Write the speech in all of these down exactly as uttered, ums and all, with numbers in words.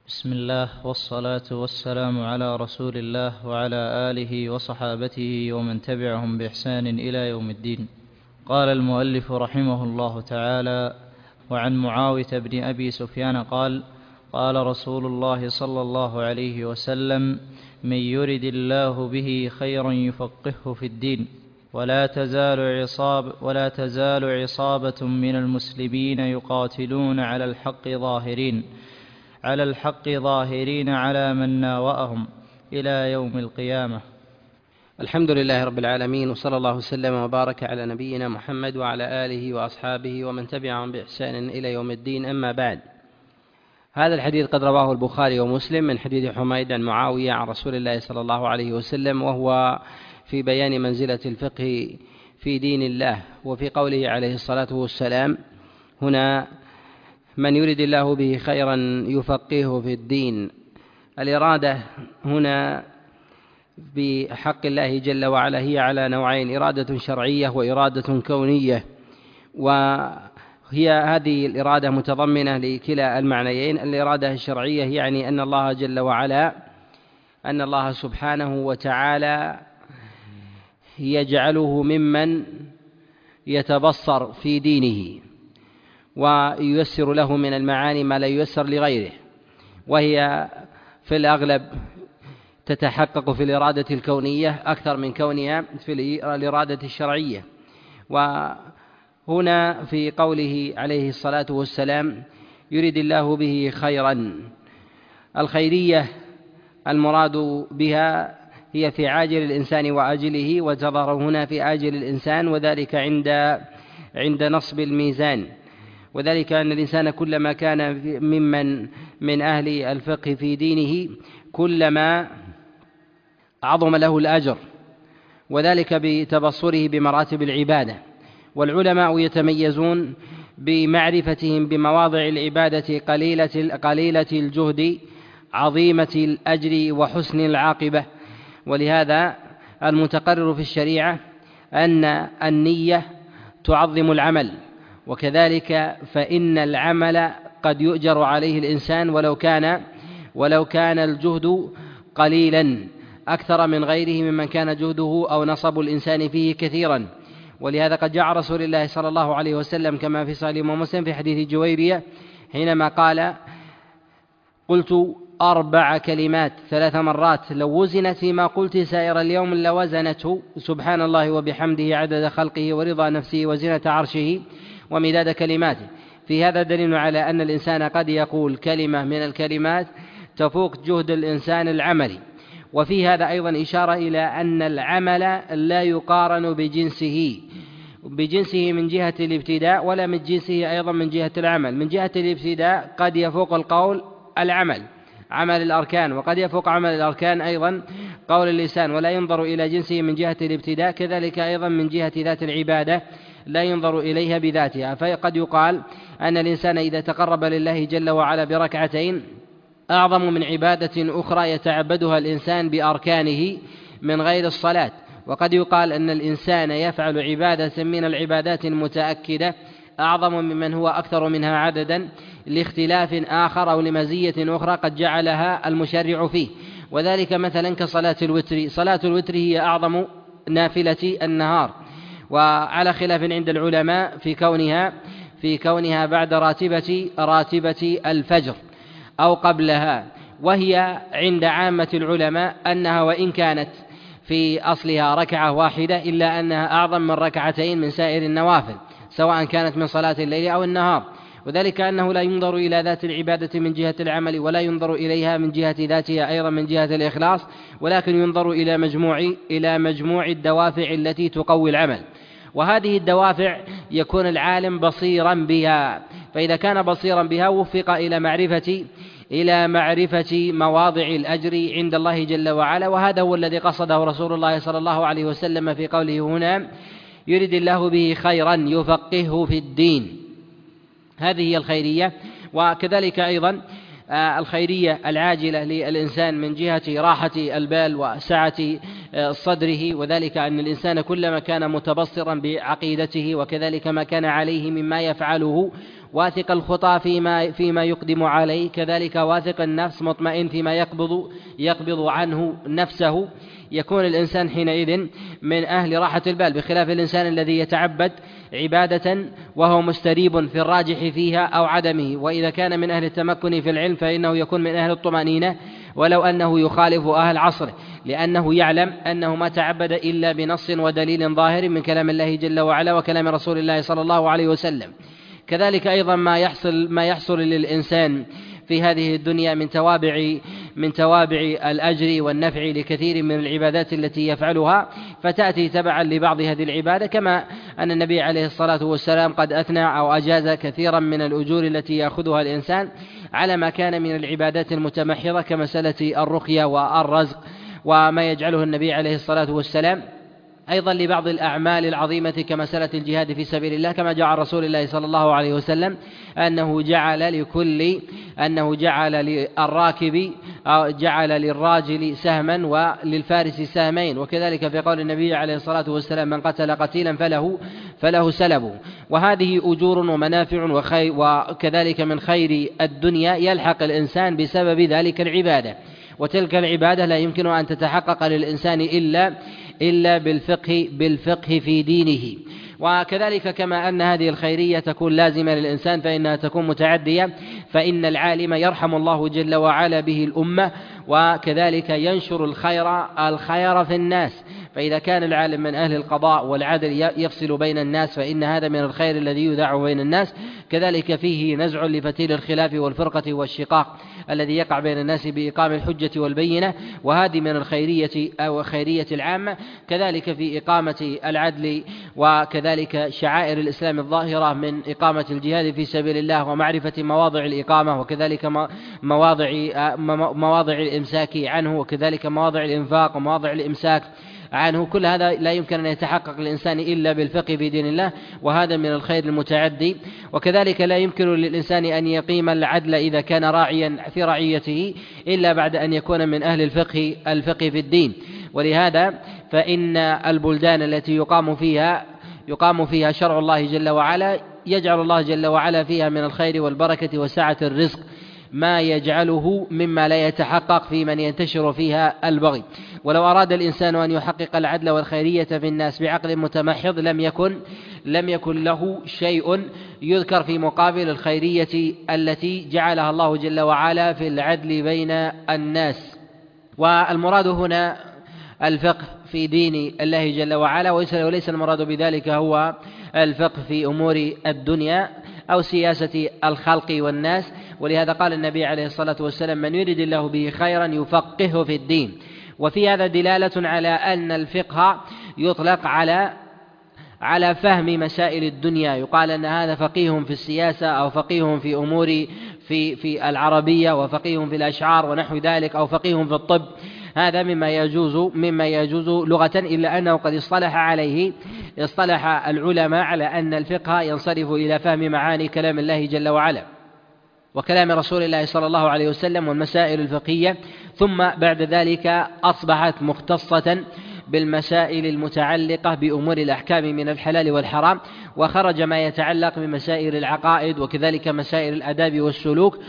بسم الله والصلاة والسلام على رسول الله وعلى آله وصحابته ومن تبعهم بإحسان إلى يوم الدين. قال المؤلف رحمه الله تعالى: وعن معاوية بن أبي سفيان قال: قال رسول الله صلى الله عليه وسلم: من يرد الله به خيرا يفقهه في الدين. ولا تزال عصاب ولا تزال عصابة من المسلمين يقاتلون على الحق ظاهرين على الحق ظاهرين على من ناوأهم إلى يوم القيامة. الحمد لله رب العالمين، وصلى الله وسلم وبارك على نبينا محمد وعلى آله وأصحابه ومن تبعهم بإحسان إلى يوم الدين. أما بعد، هذا الحديث قد رواه البخاري ومسلم من حديث حميد عن معاوية عن رسول الله صلى الله عليه وسلم، وهو في بيان منزلة الفقه في دين الله. وفي قوله عليه الصلاة والسلام هنا: من يرد الله به خيرا يفقهه في الدين. الإرادة هنا بحق الله جل وعلا هي على نوعين: إرادة شرعية وإرادة كونية، وهي هذه الإرادة متضمنة لكلا المعنيين. الإرادة الشرعية يعني أن الله جل وعلا أن الله سبحانه وتعالى يجعله ممن يتبصر في دينه وييسر له من المعاني ما لا ييسر لغيره، وهي في الأغلب تتحقق في الإرادة الكونية أكثر من كونها في الإرادة الشرعية. وهنا في قوله عليه الصلاة والسلام: يريد الله به خيرا، الخيرية المراد بها هي في عاجل الإنسان وآجله، وتظهر هنا في آجل الإنسان، وذلك عند عند نصب الميزان، وذلك أن الإنسان كلما كان ممن من أهل الفقه في دينه كلما عظم له الأجر، وذلك بتبصره بمراتب العبادة. والعلماء يتميزون بمعرفتهم بمواضع العبادة قليلة قليلة الجهد عظيمة الأجر وحسن العاقبة. ولهذا المتقرر في الشريعة أن النية تعظم العمل، وكذلك فإن العمل قد يؤجر عليه الإنسان ولو كان ولو كان الجهد قليلا أكثر من غيره ممن كان جهده أو نصب الإنسان فيه كثيرا. ولهذا قد جاء رسول الله صلى الله عليه وسلم كما في صحيح مسلم في حديث جويرية حينما قال: قلت أربع كلمات ثلاث مرات لو وزنت فيما قلت سائر اليوم لوزنته، سبحان الله وبحمده عدد خلقه ورضا نفسه وزنة عرشه ومداد كلماته. في هذا دليل على أن الإنسان قد يقول كلمة من الكلمات تفوق جهد الإنسان العملي. وفي هذا أيضا إشارة إلى أن العمل لا يقارن بجنسه بجنسه من جهة الابتداء، ولا من جنسه أيضا من جهة العمل. من جهة الابتداء قد يفوق القول العمل عمل الأركان، وقد يفوق عمل الأركان أيضا قول اللسان، ولا ينظر إلى جنسه من جهة الابتداء. كذلك أيضا من جهة ذات العبادة لا ينظر إليها بذاتها. فقد يقال أن الإنسان إذا تقرب لله جل وعلا بركعتين أعظم من عبادة أخرى يتعبدها الإنسان بأركانه من غير الصلاة. وقد يقال أن الإنسان يفعل عبادة من العبادات المتأكدة أعظم ممن هو أكثر منها عددا لاختلاف آخر أو لمزية أخرى قد جعلها المشرع فيه. وذلك مثلا كصلاة الوتر. صلاة الوتر هي أعظم نافلة النهار، وعلى خلاف عند العلماء في كونها في كونها بعد راتبة راتبة الفجر أو قبلها. وهي عند عامة العلماء أنها وإن كانت في أصلها ركعة واحدة إلا أنها أعظم من ركعتين من سائر النوافل، سواء كانت من صلاة الليل أو النهار. وذلك أنه لا ينظر إلى ذات العبادة من جهة العمل، ولا ينظر إليها من جهة ذاتها أيضا من جهة الإخلاص، ولكن ينظر إلى مجموع إلى مجموع الدوافع التي تقوي العمل. وهذه الدوافع يكون العالم بصيرا بها، فإذا كان بصيرا بها وفق إلى معرفة إلى معرفة مواضع الأجر عند الله جل وعلا. وهذا هو الذي قصده رسول الله صلى الله عليه وسلم في قوله هنا: يريد الله به خيرا يفقهه في الدين. هذه هي الخيرية. وكذلك أيضا الخيرية العاجلة للإنسان من جهة راحة البال وسعة صدره، وذلك أن الإنسان كلما كان متبصرا بعقيدته وكذلك ما كان عليه مما يفعله واثق الخطى فيما فيما يقدم عليه، كذلك واثق النفس مطمئن فيما يقبض يقبض عنه نفسه، يكون الإنسان حينئذ من أهل راحة البال، بخلاف الإنسان الذي يتعبد عبادة وهو مستريب في الراجح فيها أو عدمه. وإذا كان من أهل التمكن في العلم فإنه يكون من أهل الطمأنينة ولو أنه يخالف أهل عصره، لأنه يعلم أنه ما تعبد إلا بنص ودليل ظاهر من كلام الله جل وعلا وكلام رسول الله صلى الله عليه وسلم. كذلك أيضا ما يحصل ما يحصل للإنسان في هذه الدنيا من توابع من توابع الأجر والنفع لكثير من العبادات التي يفعلها، فتأتي تبعا لبعض هذه العبادة، كما أن النبي عليه الصلاة والسلام قد أثنى أو أجاز كثيرا من الأجور التي يأخذها الإنسان على ما كان من العبادات المتمحضة كمسألة الرقية والرزق، وما يجعله النبي عليه الصلاة والسلام أيضا لبعض الأعمال العظيمة كمسألة الجهاد في سبيل الله، كما جاء عن رسول الله صلى الله عليه وسلم أنه جعل لكل أنه جعل للراكب أو جعل للراجل سهما وللفارس سهمين، وكذلك في قول النبي عليه الصلاة والسلام من قتل قتيلا فله فله سلبه. وهذه أجور ومنافع وخير، وكذلك من خير الدنيا يلحق الإنسان بسبب ذلك العبادة، وتلك العبادة لا يمكن أن تتحقق للإنسان إلا إلا بالفقه بالفقه في دينه. وكذلك كما أن هذه الخيرية تكون لازمة للإنسان فإنها تكون متعدية، فإن العالم يرحم الله جل وعلا به الأمة، وكذلك ينشر الخير الخير في الناس، فإذا كان العالم من أهل القضاء والعدل يفصل بين الناس فإن هذا من الخير الذي يذاع بين الناس. كذلك فيه نزع لفتيل الخلاف والفرقة والشقاق الذي يقع بين الناس بإقام الحجة والبينة، وهذه من الخيرية أو خيرية العامة. كذلك في إقامة العدل، وكذلك شعائر الإسلام الظاهرة من إقامة الجهاد في سبيل الله ومعرفة مواضع الإقامة، وكذلك مواضع مواضع الإمساك عنه، وكذلك مواضع الإنفاق ومواضع الإمساك عنه. كل هذا لا يمكن أن يتحقق للإنسان إلا بالفقه في دين الله، وهذا من الخير المتعدي. وكذلك لا يمكن للإنسان أن يقيم العدل إذا كان راعيا في رعيته إلا بعد أن يكون من أهل الفقه الفقه في الدين. ولهذا فإن البلدان التي يقام فيها يقام فيها شرع الله جل وعلا يجعل الله جل وعلا فيها من الخير والبركة وسعة الرزق ما يجعله مما لا يتحقق في من ينتشر فيها البغي. ولو أراد الإنسان أن يحقق العدل والخيرية في الناس بعقل متمحض لم يكن لم يكن له شيء يذكر في مقابل الخيرية التي جعلها الله جل وعلا في العدل بين الناس. والمراد هنا الفقه في دين الله جل وعلا، وليس المراد بذلك هو الفقه في أمور الدنيا أو سياسة الخلق والناس. ولهذا قال النبي عليه الصلاة والسلام من يرد الله به خيرا يفقهه في الدين. وفي هذا دلالة على أن الفقه يطلق على على فهم مسائل الدنيا، يقال أن هذا فقيه في السياسة أو فقيه في أمور في في العربية وفقيه في الأشعار ونحو ذلك، أو فقيه في الطب. هذا مما يجوز مما يجوز لغة، إلا أنه قد اصطلح عليه اصطلح العلماء على أن الفقه ينصرف إلى فهم معاني كلام الله جل وعلا وكلام رسول الله صلى الله عليه وسلم والمسائل الفقهية، ثم بعد ذلك أصبحت مختصة بالمسائل المتعلقة بأمور الأحكام من الحلال والحرام، وخرج ما يتعلق بمسائل العقائد وكذلك مسائل الآداب والسلوك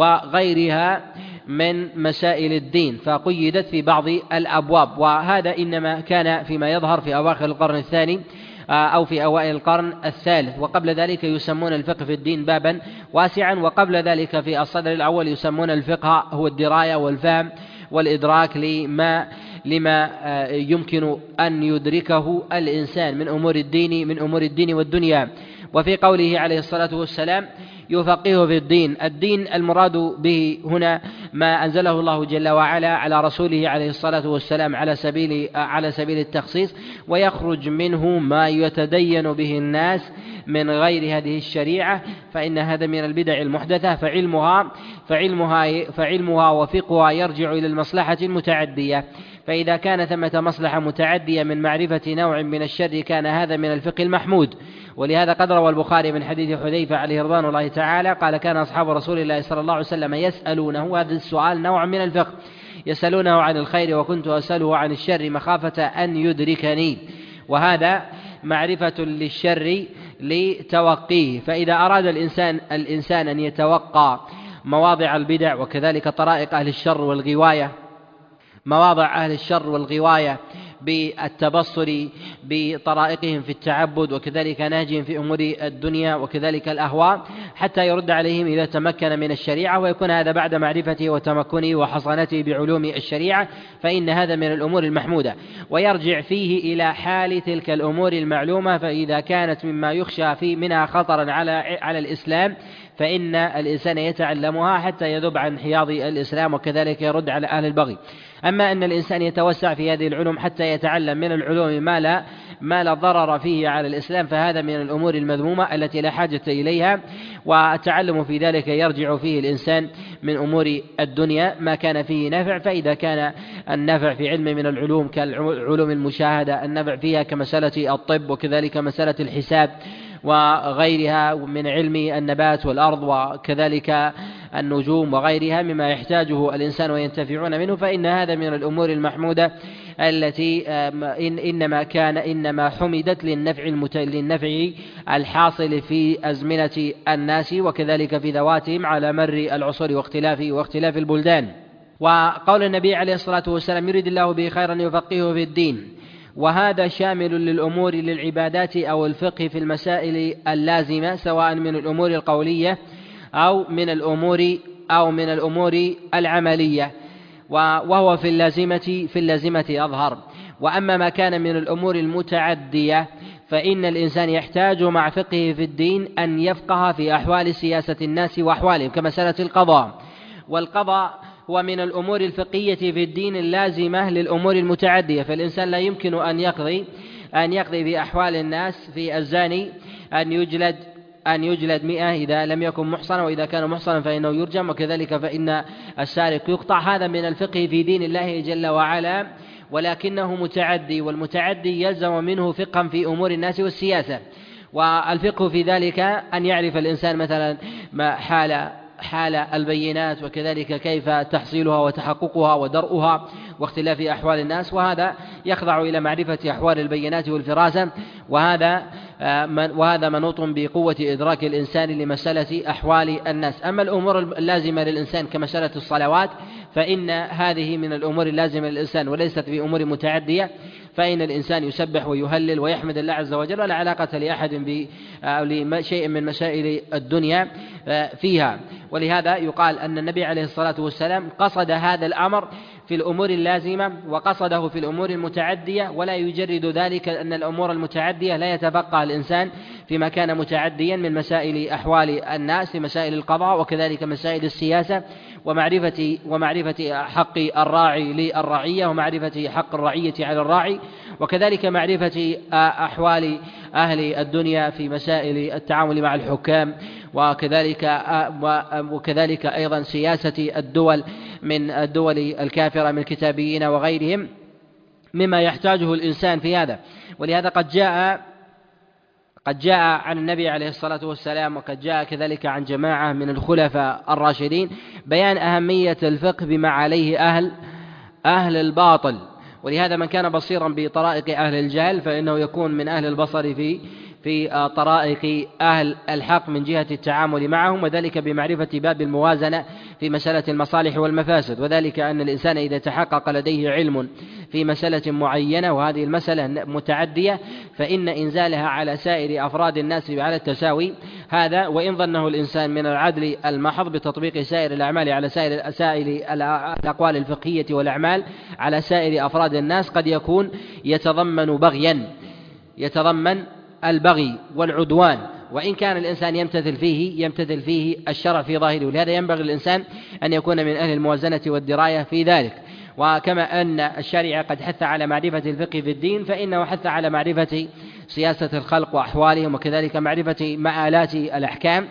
وغيرها من مسائل الدين، فقيدت في بعض الأبواب. وهذا إنما كان فيما يظهر في أواخر القرن الثاني أو في أوائل القرن الثالث، وقبل ذلك يسمون الفقه في الدين بابا واسعا، وقبل ذلك في الصدر الأول يسمون الفقه هو الدراية والفهم والإدراك لما لما يمكن أن يدركه الإنسان من أمور الدين من أمور الدين والدنيا. وفي قوله عليه الصلاة والسلام يفقهه في الدين، الدين المراد به هنا ما أنزله الله جل وعلا على رسوله عليه الصلاة والسلام على سبيل على سبيل التخصيص، ويخرج منه ما يتدين به الناس من غير هذه الشريعة، فإن هذا من البدع المحدثة، فعلمها فعلمها فعلمها وفقهها يرجع إلى المصلحة المتعدية. فإذا كان ثمة مصلحة متعدية من معرفة نوع من الشر كان هذا من الفقه المحمود. ولهذا قد روى البخاري من حديث حذيفة عليه رضوان الله تعالى قال كان أصحاب رسول الله صلى الله عليه وسلم يسألونه، هذا السؤال نوع من الفقه، يسألونه عن الخير وكنت أسأله عن الشر مخافة أن يدركني، وهذا معرفة للشر لتوقيه. فإذا أراد الإنسان الإنسان أن يتوقع مواضع البدع وكذلك طرائق أهل الشر والغواية مواضع أهل الشر والغواية بالتبصر بطرائقهم في التعبد وكذلك نهجهم في أمور الدنيا وكذلك الأهواء، حتى يرد عليهم إذا تمكن من الشريعة، ويكون هذا بعد معرفته وتمكنه وحصانته بعلوم الشريعة، فإن هذا من الأمور المحمودة. ويرجع فيه إلى حال تلك الأمور المعلومة، فإذا كانت مما يخشى في منها خطرا على على الإسلام فإن الإنسان يتعلمها حتى يذب عن حياض الإسلام وكذلك يرد على أهل البغي. أما أن الإنسان يتوسع في هذه العلوم حتى يتعلم من العلوم ما لا ما لا ضرر فيه على الإسلام، فهذا من الأمور المذمومة التي لا حاجة إليها، والتعلم في ذلك يرجع فيه الإنسان من أمور الدنيا ما كان فيه نفع. فإذا كان النفع في علم من العلوم كالعلوم المشاهدة النفع فيها كمسألة الطب وكذلك مسألة الحساب وغيرها من علم النبات والأرض وكذلك النجوم وغيرها مما يحتاجه الإنسان وينتفعون منه، فإن هذا من الأمور المحمودة التي إنما كان إنما حمدت للنفع للنفع الحاصل في أزمنة الناس وكذلك في ذواتهم على مر العصور واختلاف واختلاف البلدان. وقول النبي عليه الصلاة والسلام: يريد الله به خيرا يفقهه في الدين، وهذا شامل للأمور للعبادات أو الفقه في المسائل اللازمة، سواء من الأمور القولية أو من الأمور أو من الأمور العملية، وهو في اللازمة في اللازمة أظهر. وأما ما كان من الأمور المتعدية فإن الإنسان يحتاج مع فقهه في الدين أن يفقه في أحوال سياسة الناس وأحوالهم كمسألة القضاء، والقضاء هو من الأمور الفقهية في الدين اللازمة للأمور المتعدية، فالإنسان لا يمكن أن يقضي أن يقضي بأحوال الناس في الزاني أن يجلد أن يجلد مئة إذا لم يكن محصنا، وإذا كان محصنا فإنه يرجم، وكذلك فإن السارق يقطع. هذا من الفقه في دين الله جل وعلا، ولكنه متعدي، والمتعدي يلزم منه فقها في أمور الناس والسياسة. والفقه في ذلك أن يعرف الإنسان مثلا ما حال حال البينات وكذلك كيف تحصيلها وتحققها ودرءها واختلاف أحوال الناس، وهذا يخضع إلى معرفة أحوال البينات والفراسة، وهذا وهذا منوط بقوة إدراك الإنسان لمسألة أحوال الناس. أما الأمور اللازمة للإنسان كمسألة الصلوات فإن هذه من الأمور اللازمة للإنسان وليست بأمور متعدية، فإن الإنسان يسبح ويهلل ويحمد الله عز وجل، ولا علاقة لأحد بشيء من مسائل الدنيا فيها. ولهذا يقال أن النبي عليه الصلاة والسلام قصد هذا الأمر في الأمور اللازمة وقصده في الأمور المتعدية، ولا يجرد ذلك أن الأمور المتعدية لا يتفقه الإنسان فيما كان متعديا من مسائل أحوال الناس في مسائل القضاء وكذلك مسائل السياسة، ومعرفة ومعرفة حق الراعي للرعية ومعرفة حق الرعية على الراعي، وكذلك معرفة أحوال أهل الدنيا في مسائل التعامل مع الحكام، وكذلك وكذلك أيضا سياسة الدول من الدول الكافرة من الكتابيين وغيرهم مما يحتاجه الإنسان في هذا. ولهذا قد جاء قد جاء عن النبي عليه الصلاة والسلام وقد جاء كذلك عن جماعة من الخلفاء الراشدين بيان أهمية الفقه بما عليه أهل أهل الباطل. ولهذا من كان بصيرا بطرائق أهل الجهل فإنه يكون من أهل البصر في في طرائق أهل الحق من جهة التعامل معهم، وذلك بمعرفة باب الموازنة في مسألة المصالح والمفاسد، وذلك أن الإنسان إذا تحقق لديه علم في مسألة معينة وهذه المسألة متعدية فإن إنزالها على سائر أفراد الناس على التساوي هذا، وإن ظنه الإنسان من العدل المحض بتطبيق سائر الأعمال على سائر سائر الأقوال الفقهية والأعمال على سائر أفراد الناس، قد يكون يتضمن بغيا يتضمن البغي والعدوان، وإن كان الإنسان يمتثل فيه يمتثل فيه الشرع في ظاهره. ولهذا ينبغي الإنسان أن يكون من أهل الموازنة والدراية في ذلك. وكما أن الشريعة قد حث على معرفة الفقه في الدين فإنه حث على معرفة سياسة الخلق وأحوالهم، وكذلك معرفة مآلات الأحكام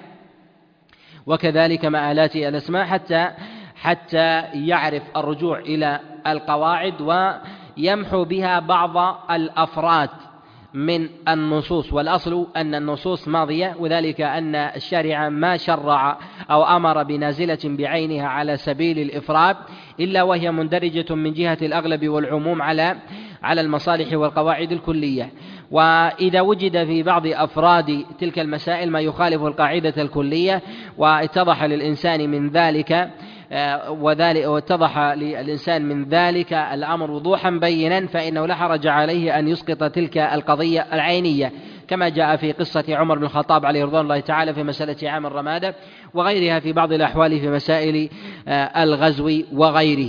وكذلك مآلات الأسماء، حتى حتى يعرف الرجوع إلى القواعد ويمحو بها بعض الأفراد من النصوص، والأصل أن النصوص ماضية، وذلك أن الشارع ما شرع أو أمر بنازلة بعينها على سبيل الإفراد إلا وهي مندرجة من جهة الأغلب والعموم على على المصالح والقواعد الكلية. وإذا وجد في بعض أفراد تلك المسائل ما يخالف القاعدة الكلية واتضح للإنسان من ذلك وذلك واتضح للإنسان من ذلك الأمر وضوحا بينا، فإنه لا حرج عليه أن يسقط تلك القضية العينية، كما جاء في قصة عمر بن الخطاب عليه رضوان الله تعالى في مسألة عام الرمادة، وغيرها في بعض الأحوال في مسائل الغزو وغيره.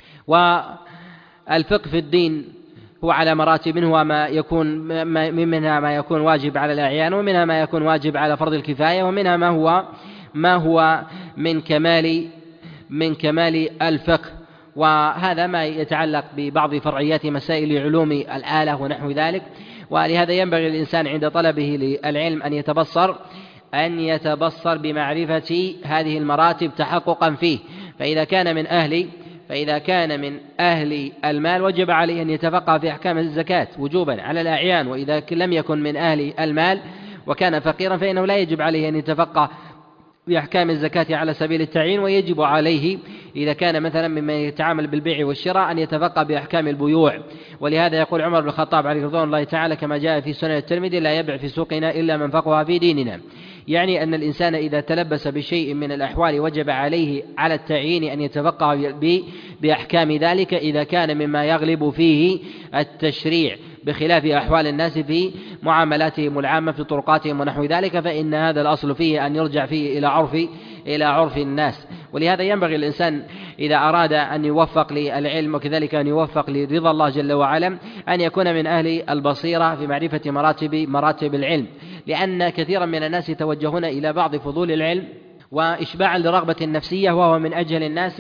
والفقه في الدين هو على مراتب، منها ما يكون منها ما يكون واجب على الأعيان، ومنها ما يكون واجب على فرض الكفاية، ومنها ما هو ما هو من كمال من كمال الفقه. وهذا ما يتعلق ببعض فرعيات مسائل علوم الآلة ونحو ذلك. ولهذا ينبغي للإنسان عند طلبه للعلم أن يتبصر أن يتبصر بمعرفة هذه المراتب تحققا فيه. فإذا كان من أهل فإذا كان من أهل المال وجب عليه أن يتفقه في أحكام الزكاة وجوبا على الأعيان، وإذا لم يكن من أهل المال وكان فقيرا فإنه لا يجب عليه أن يتفقه بأحكام الزكاة على سبيل التعيين، ويجب عليه إذا كان مثلا ممن يتعامل بالبيع والشراء أن يتفقه بأحكام البيوع. ولهذا يقول عمر بن الخطاب عليه رضوان الله تعالى كما جاء في سنن الترمذي: لا يبع في سوقنا إلا من فقه في ديننا. يعني أن الإنسان إذا تلبس بشيء من الأحوال وجب عليه على التعيين أن يتفقه بأحكام ذلك إذا كان مما يغلب فيه التشريع، بخلاف أحوال الناس في معاملاتهم العامة في طرقاتهم ونحو ذلك، فإن هذا الأصل فيه أن يرجع فيه إلى عرف إلى عرف الناس. ولهذا ينبغي الإنسان إذا أراد أن يوفق للعلم وكذلك أن يوفق لرضا الله جل وعلا أن يكون من أهل البصيرة في معرفة مراتب مراتب العلم، لأن كثيرا من الناس يتوجهون إلى بعض فضول العلم وإشباعا لرغبة النفسية، وهو من أجل الناس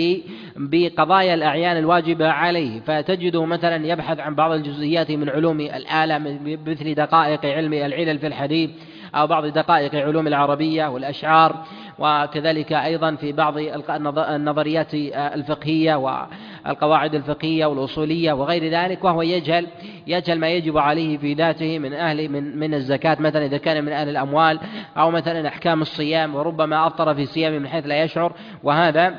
بقضايا الأعيان الواجبة عليه، فتجده مثلا يبحث عن بعض الجزئيات من علوم الآلة مثل دقائق علم العلل في الحديث أو بعض دقائق علوم العربية والأشعار، وكذلك أيضا في بعض النظريات الفقهية والقواعد الفقهية والأصولية وغير ذلك، وهو يجهل يجهل ما يجب عليه في ذاته من أهل من من الزكاة مثلا إذا كان من أهل الأموال، أو مثلا أحكام الصيام، وربما أفطر في صيامه من حيث لا يشعر، وهذا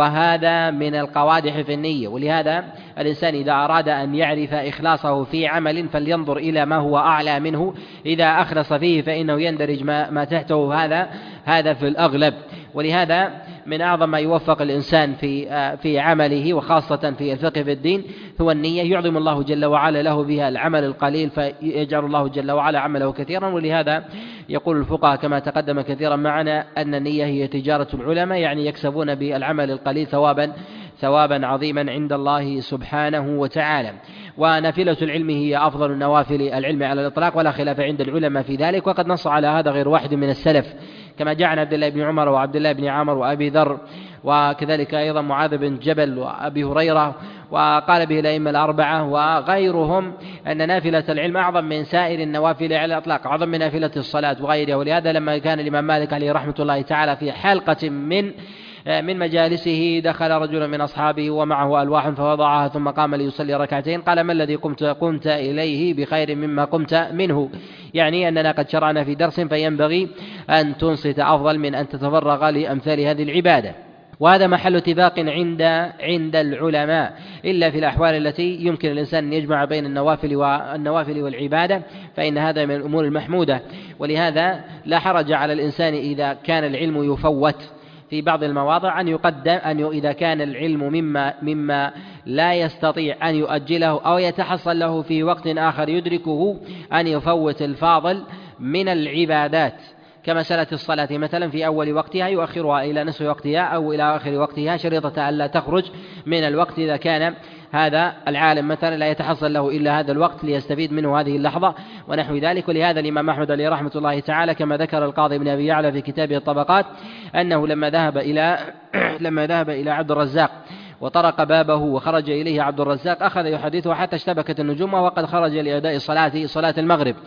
وهذا من القوادح في النية. ولهذا الإنسان إذا أراد أن يعرف إخلاصه في عمل فلينظر إلى ما هو أعلى منه، إذا أخلص فيه فإنه يندرج ما, ما تحته هذا هذا في الأغلب. ولهذا من أعظم ما يوفق الإنسان في في عمله وخاصة في الفقه في الدين هو النية، يعظم الله جل وعلا له بها العمل القليل فيجعل الله جل وعلا عمله كثيرا. ولهذا يقول الفقهاء كما تقدم كثيرا معنا أن النية هي تجارة العلماء، يعني يكسبون بالعمل القليل ثوابا ثوابا عظيما عند الله سبحانه وتعالى. ونافلة العلم هي أفضل النوافل العلم على الإطلاق، ولا خلاف عند العلماء في ذلك، وقد نص على هذا غير واحد من السلف، كما جاء عن عبد الله بن عمر وعبد الله بن عمر وأبي ذر، وكذلك أيضا معاذ بن جبل وأبي هريرة، وقال به الأئمة الأربعة وغيرهم أن نافلة العلم أعظم من سائر النوافل على الإطلاق، أعظم من نافلة الصلاة وغيرها. ولهذا لما كان الإمام مالك عليه رحمة الله تعالى في حلقة من من مجالسه دخل رجل من أصحابه ومعه ألواح فوضعها ثم قام ليصلي ركعتين، قال: ما الذي قمت قمت إليه بخير مما قمت منه؟ يعني أننا قد شرعنا في درس فينبغي أن تنصت أفضل من أن تتفرغ لأمثال هذه العبادة. وهذا محل اتفاق عند عند العلماء، إلا في الأحوال التي يمكن الإنسان أن يجمع بين النوافل والنوافل والعبادة، فإن هذا من الأمور المحمودة. ولهذا لا حرج على الإنسان إذا كان العلم يفوت في بعض المواضع أن يقدم أن إذا كان العلم مما مما لا يستطيع أن يؤجله أو يتحصل له في وقت آخر يدركه، أن يفوت الفاضل من العبادات، كمسألة الصلاة مثلا في أول وقتها يؤخرها إلى نصف وقتها أو إلى آخر وقتها، شريطة ألا تخرج من الوقت إذا كان هذا العالم مثلا لا يتحصل له إلا هذا الوقت ليستفيد منه هذه اللحظة ونحو ذلك. ولهذا الإمام أحمد عليه رحمة الله تعالى كما ذكر القاضي بن أبي يعلى في كتابه الطبقات أنه لما ذهب إلى لما ذهب إلى عبد الرزاق وطرق بابه وخرج إليه عبد الرزاق أخذ يحدثه حتى اشتبكت النجوم وقد خرج لأداء صلاة صلاة المغرب،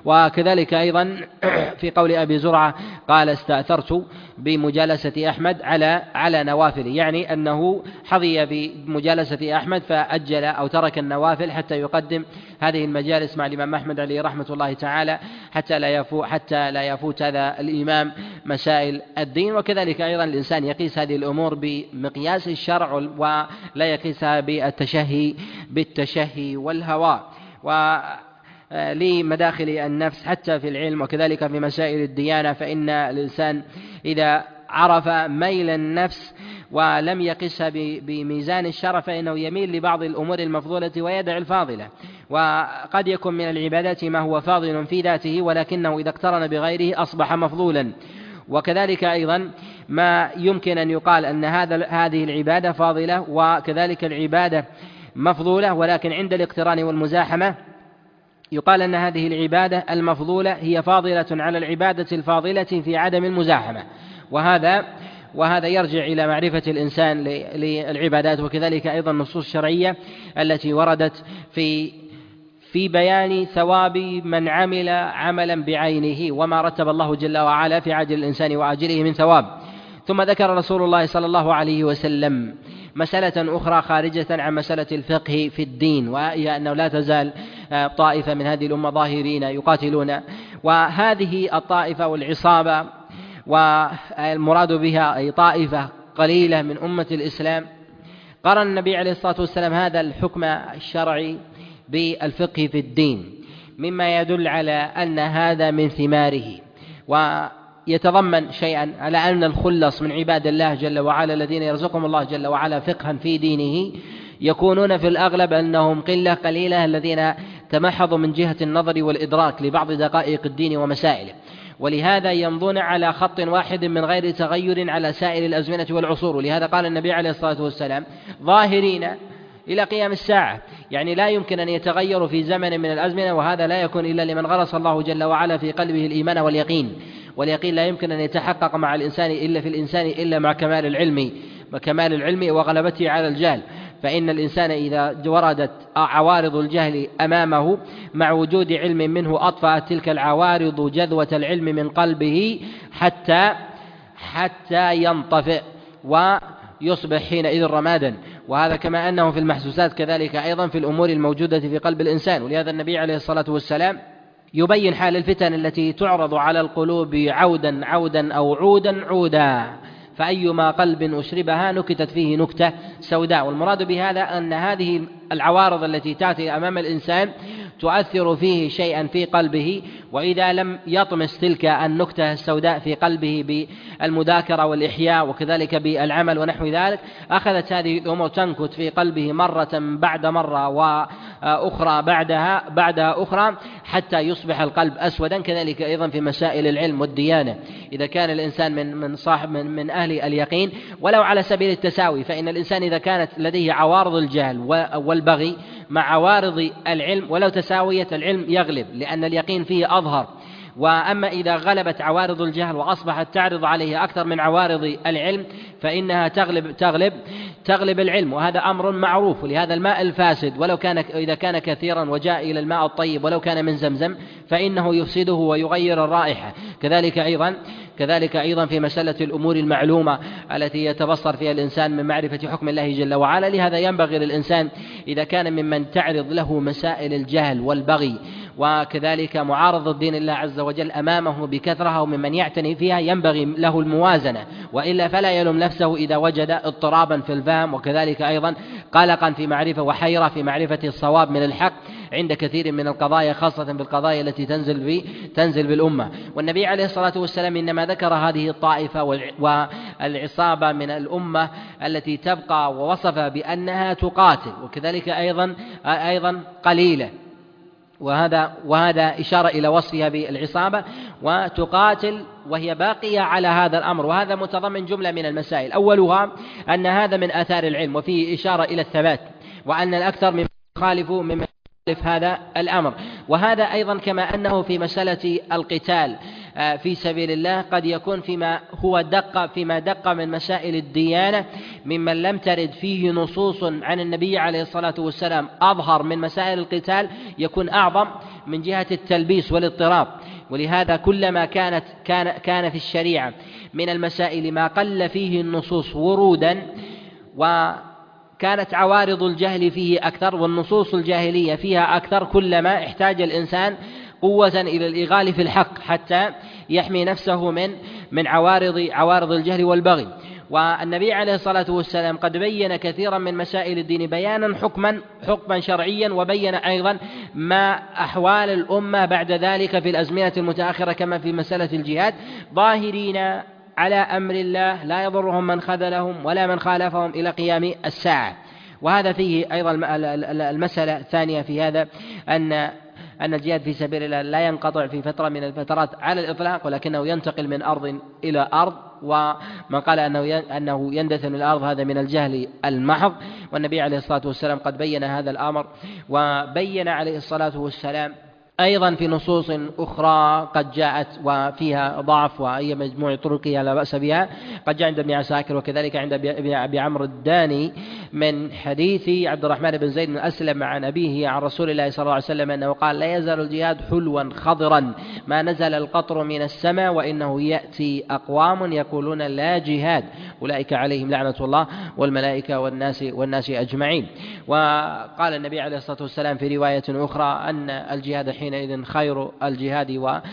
وكذلك أيضا في قول أبي زرعة قال استأثرت بمجالسة أحمد على على نوافل، يعني أنه حظي بمجالسة أحمد فأجل أو ترك النوافل حتى يقدم هذه المجالس مع الإمام أحمد عليه رحمة الله تعالى حتى لا يفوت حتى لا يفوت هذا الإمام مسائل الدين. وكذلك أيضا الإنسان يقيس هذه الأمور بمقياس الشرع ولا يقيسها بالتشهي بالتشهي والهوى. ولمداخل النفس حتى في العلم وكذلك في مسائل الديانة، فإن الإنسان إذا عرف ميل النفس ولم يقسها بميزان الشرع فإنه يميل لبعض الأمور المفضولة ويدع الفاضلة. وقد يكون من العبادات ما هو فاضل في ذاته ولكنه إذا اقترن بغيره أصبح مفضولا. وكذلك أيضا ما يمكن أن يقال أن هذا هذه العبادة فاضلة وكذلك العبادة مفضولة، ولكن عند الاقتران والمزاحمة يقال أن هذه العبادة المفضولة هي فاضلة على العبادة الفاضلة في عدم المزاحمة. وهذا وهذا يرجع إلى معرفة الإنسان للعبادات، وكذلك أيضا النصوص الشرعية التي وردت في في بيان ثواب من عمل عملا بعينه وما رتب الله جل وعلا في عاجل الإنسان وآجله من ثواب. ثم ذكر رسول الله صلى الله عليه وسلم مسألة أخرى خارجة عن مسألة الفقه في الدين، وهي أنه لا تزال طائفة من هذه الأمة ظاهرين يقاتلون، وهذه الطائفة والعصابة والمراد بها أي طائفة قليلة من أمة الإسلام. قرن النبي عليه الصلاة والسلام هذا الحكم الشرعي بالفقه في الدين، مما يدل على أن هذا من ثماره، ويتضمن شيئا على أن الخلص من عباد الله جل وعلا الذين يرزقهم الله جل وعلا فقها في دينه يكونون في الأغلب أنهم قلة قليلة الذين تمحضوا من جهة النظر والإدراك لبعض دقائق الدين ومسائله، ولهذا يمضون على خط واحد من غير تغير على سائر الأزمنة والعصور. ولهذا قال النبي عليه الصلاة والسلام ظاهرين إلى قيام الساعة، يعني لا يمكن أن يتغيروا في زمن من الأزمنة، وهذا لا يكون إلا لمن غرس الله جل وعلا في قلبه الإيمان واليقين. واليقين لا يمكن أن يتحقق مع الإنسان إلا في الإنسان إلا مع كمال العلم وكمال العلم وغلبته على الجهل. فإن الإنسان إذا وردت عوارض الجهل أمامه مع وجود علم منه أطفأت تلك العوارض جذوة العلم من قلبه حتى حتى ينطفئ ويصبح حينئذ رمادا. وهذا كما أنه في المحسوسات كذلك أيضا في الأمور الموجودة في قلب الإنسان. ولهذا النبي عليه الصلاة والسلام يبين حال الفتن التي تعرض على القلوب عودا عودا أو عودا عودا، فأيما قلب أشربها نكتت فيه نكتة سوداء. والمراد بهذا أن هذه العوارض التي تأتي أمام الإنسان تؤثر فيه شيئا في قلبه، وإذا لم يطمس تلك النكتة السوداء في قلبه بالمذاكرة والإحياء وكذلك بالعمل ونحو ذلك أخذت هذه الأمور تنكت في قلبه مرة بعد مرة وأخرى بعدها بعدها أخرى حتى يصبح القلب أسودا. كذلك أيضا في مسائل العلم والديانة، إذا كان الإنسان من من صاحب من, من أهل اليقين ولو على سبيل التساوي، فإن الإنسان إذا كانت لديه عوارض الجهل والبغي مع عوارض العلم ولو تساوية العلم يغلب، لأن اليقين فيه أظهر. وأما إذا غلبت عوارض الجهل وأصبحت تعرض عليه أكثر من عوارض العلم فإنها تغلب تغلب تغلب العلم، وهذا أمر معروف. ولهذا الماء الفاسد ولو كان إذا كان كثيرا وجاء إلى الماء الطيب ولو كان من زمزم فإنه يفسده ويغير الرائحة. كذلك أيضا كذلك أيضا في مسألة الأمور المعلومة التي يتبصر فيها الإنسان من معرفة حكم الله جل وعلا. لهذا ينبغي للإنسان إذا كان ممن تعرض له مسائل الجهل والبغي وكذلك معارضة دين الله عز وجل أمامه بكثرة وممن يعتني فيها ينبغي له الموازنة، وإلا فلا يلوم نفسه إذا وجد اضطرابا في الفهم وكذلك أيضا قلقا في معرفة وحيرة في معرفة الصواب من الحق عند كثير من القضايا، خاصة بالقضايا التي تنزل بي تنزل بالأمة. والنبي عليه الصلاة والسلام إنما ذكر هذه الطائفة والعصابة من الأمة التي تبقى ووصف بأنها تقاتل وكذلك أيضا أيضا قليلة، وهذا وهذا إشارة إلى وصفها بالعصابة وتقاتل وهي باقية على هذا الأمر. وهذا متضمن جملة من المسائل، أولها أن هذا من آثار العلم وفيه إشارة إلى الثبات، وأن الأكثر من يخالف مما يخالف هذا الأمر. وهذا أيضا كما أنه في مسألة القتال في سبيل الله قد يكون فيما هو دق فيما دق من مسائل الديانة ممن لم ترد فيه نصوص عن النبي عليه الصلاة والسلام أظهر من مسائل القتال يكون أعظم من جهة التلبيس والاضطراب. ولهذا كلما كانت كان كان في الشريعة من المسائل ما قل فيه النصوص ورودا وكانت عوارض الجهل فيه أكثر والنصوص الجاهلية فيها أكثر، كلما احتاج الإنسان قوة إلى الإغال في الحق حتى يحمي نفسه من من عوارض عوارض الجهل والبغي. والنبي عليه الصلاة والسلام قد بين كثيرا من مسائل الدين بيانا حكما حكما شرعيا، وبين أيضا ما أحوال الأمة بعد ذلك في الأزمنة المتأخرة كما في مسألة الجهاد، ظاهرين على أمر الله لا يضرهم من خذلهم ولا من خالفهم إلى قيام الساعة. وهذا فيه أيضا المسألة الثانية في هذا أن أن الجهاد في سبيل الله لا ينقطع في فترة من الفترات على الإطلاق، ولكنه ينتقل من أرض إلى أرض، ومن قال أنه أنه يندثن الأرض هذا من الجهل المحض. والنبي عليه الصلاة والسلام قد بين هذا الأمر، وبين عليه الصلاة والسلام أيضا في نصوص أخرى قد جاءت وفيها ضعف وأي مجموع طرقها لا بأس بها، قد جاء عند ابن عساكر وكذلك عند أبي عمرو الداني من حديث عبد الرحمن بن زيد بن أسلم عن أبيه عن رسول الله صلى الله عليه وسلم أنه قال: لا يزال الجهاد حلوا خضرا ما نزل القطر من السماء، وإنه يأتي أقوام يقولون لا جهاد أولئك عليهم لعنة الله والملائكة والناس والناس أجمعين. وقال النبي عليه الصلاة والسلام في رواية أخرى أن الجهاد حينئذ خير الجهاد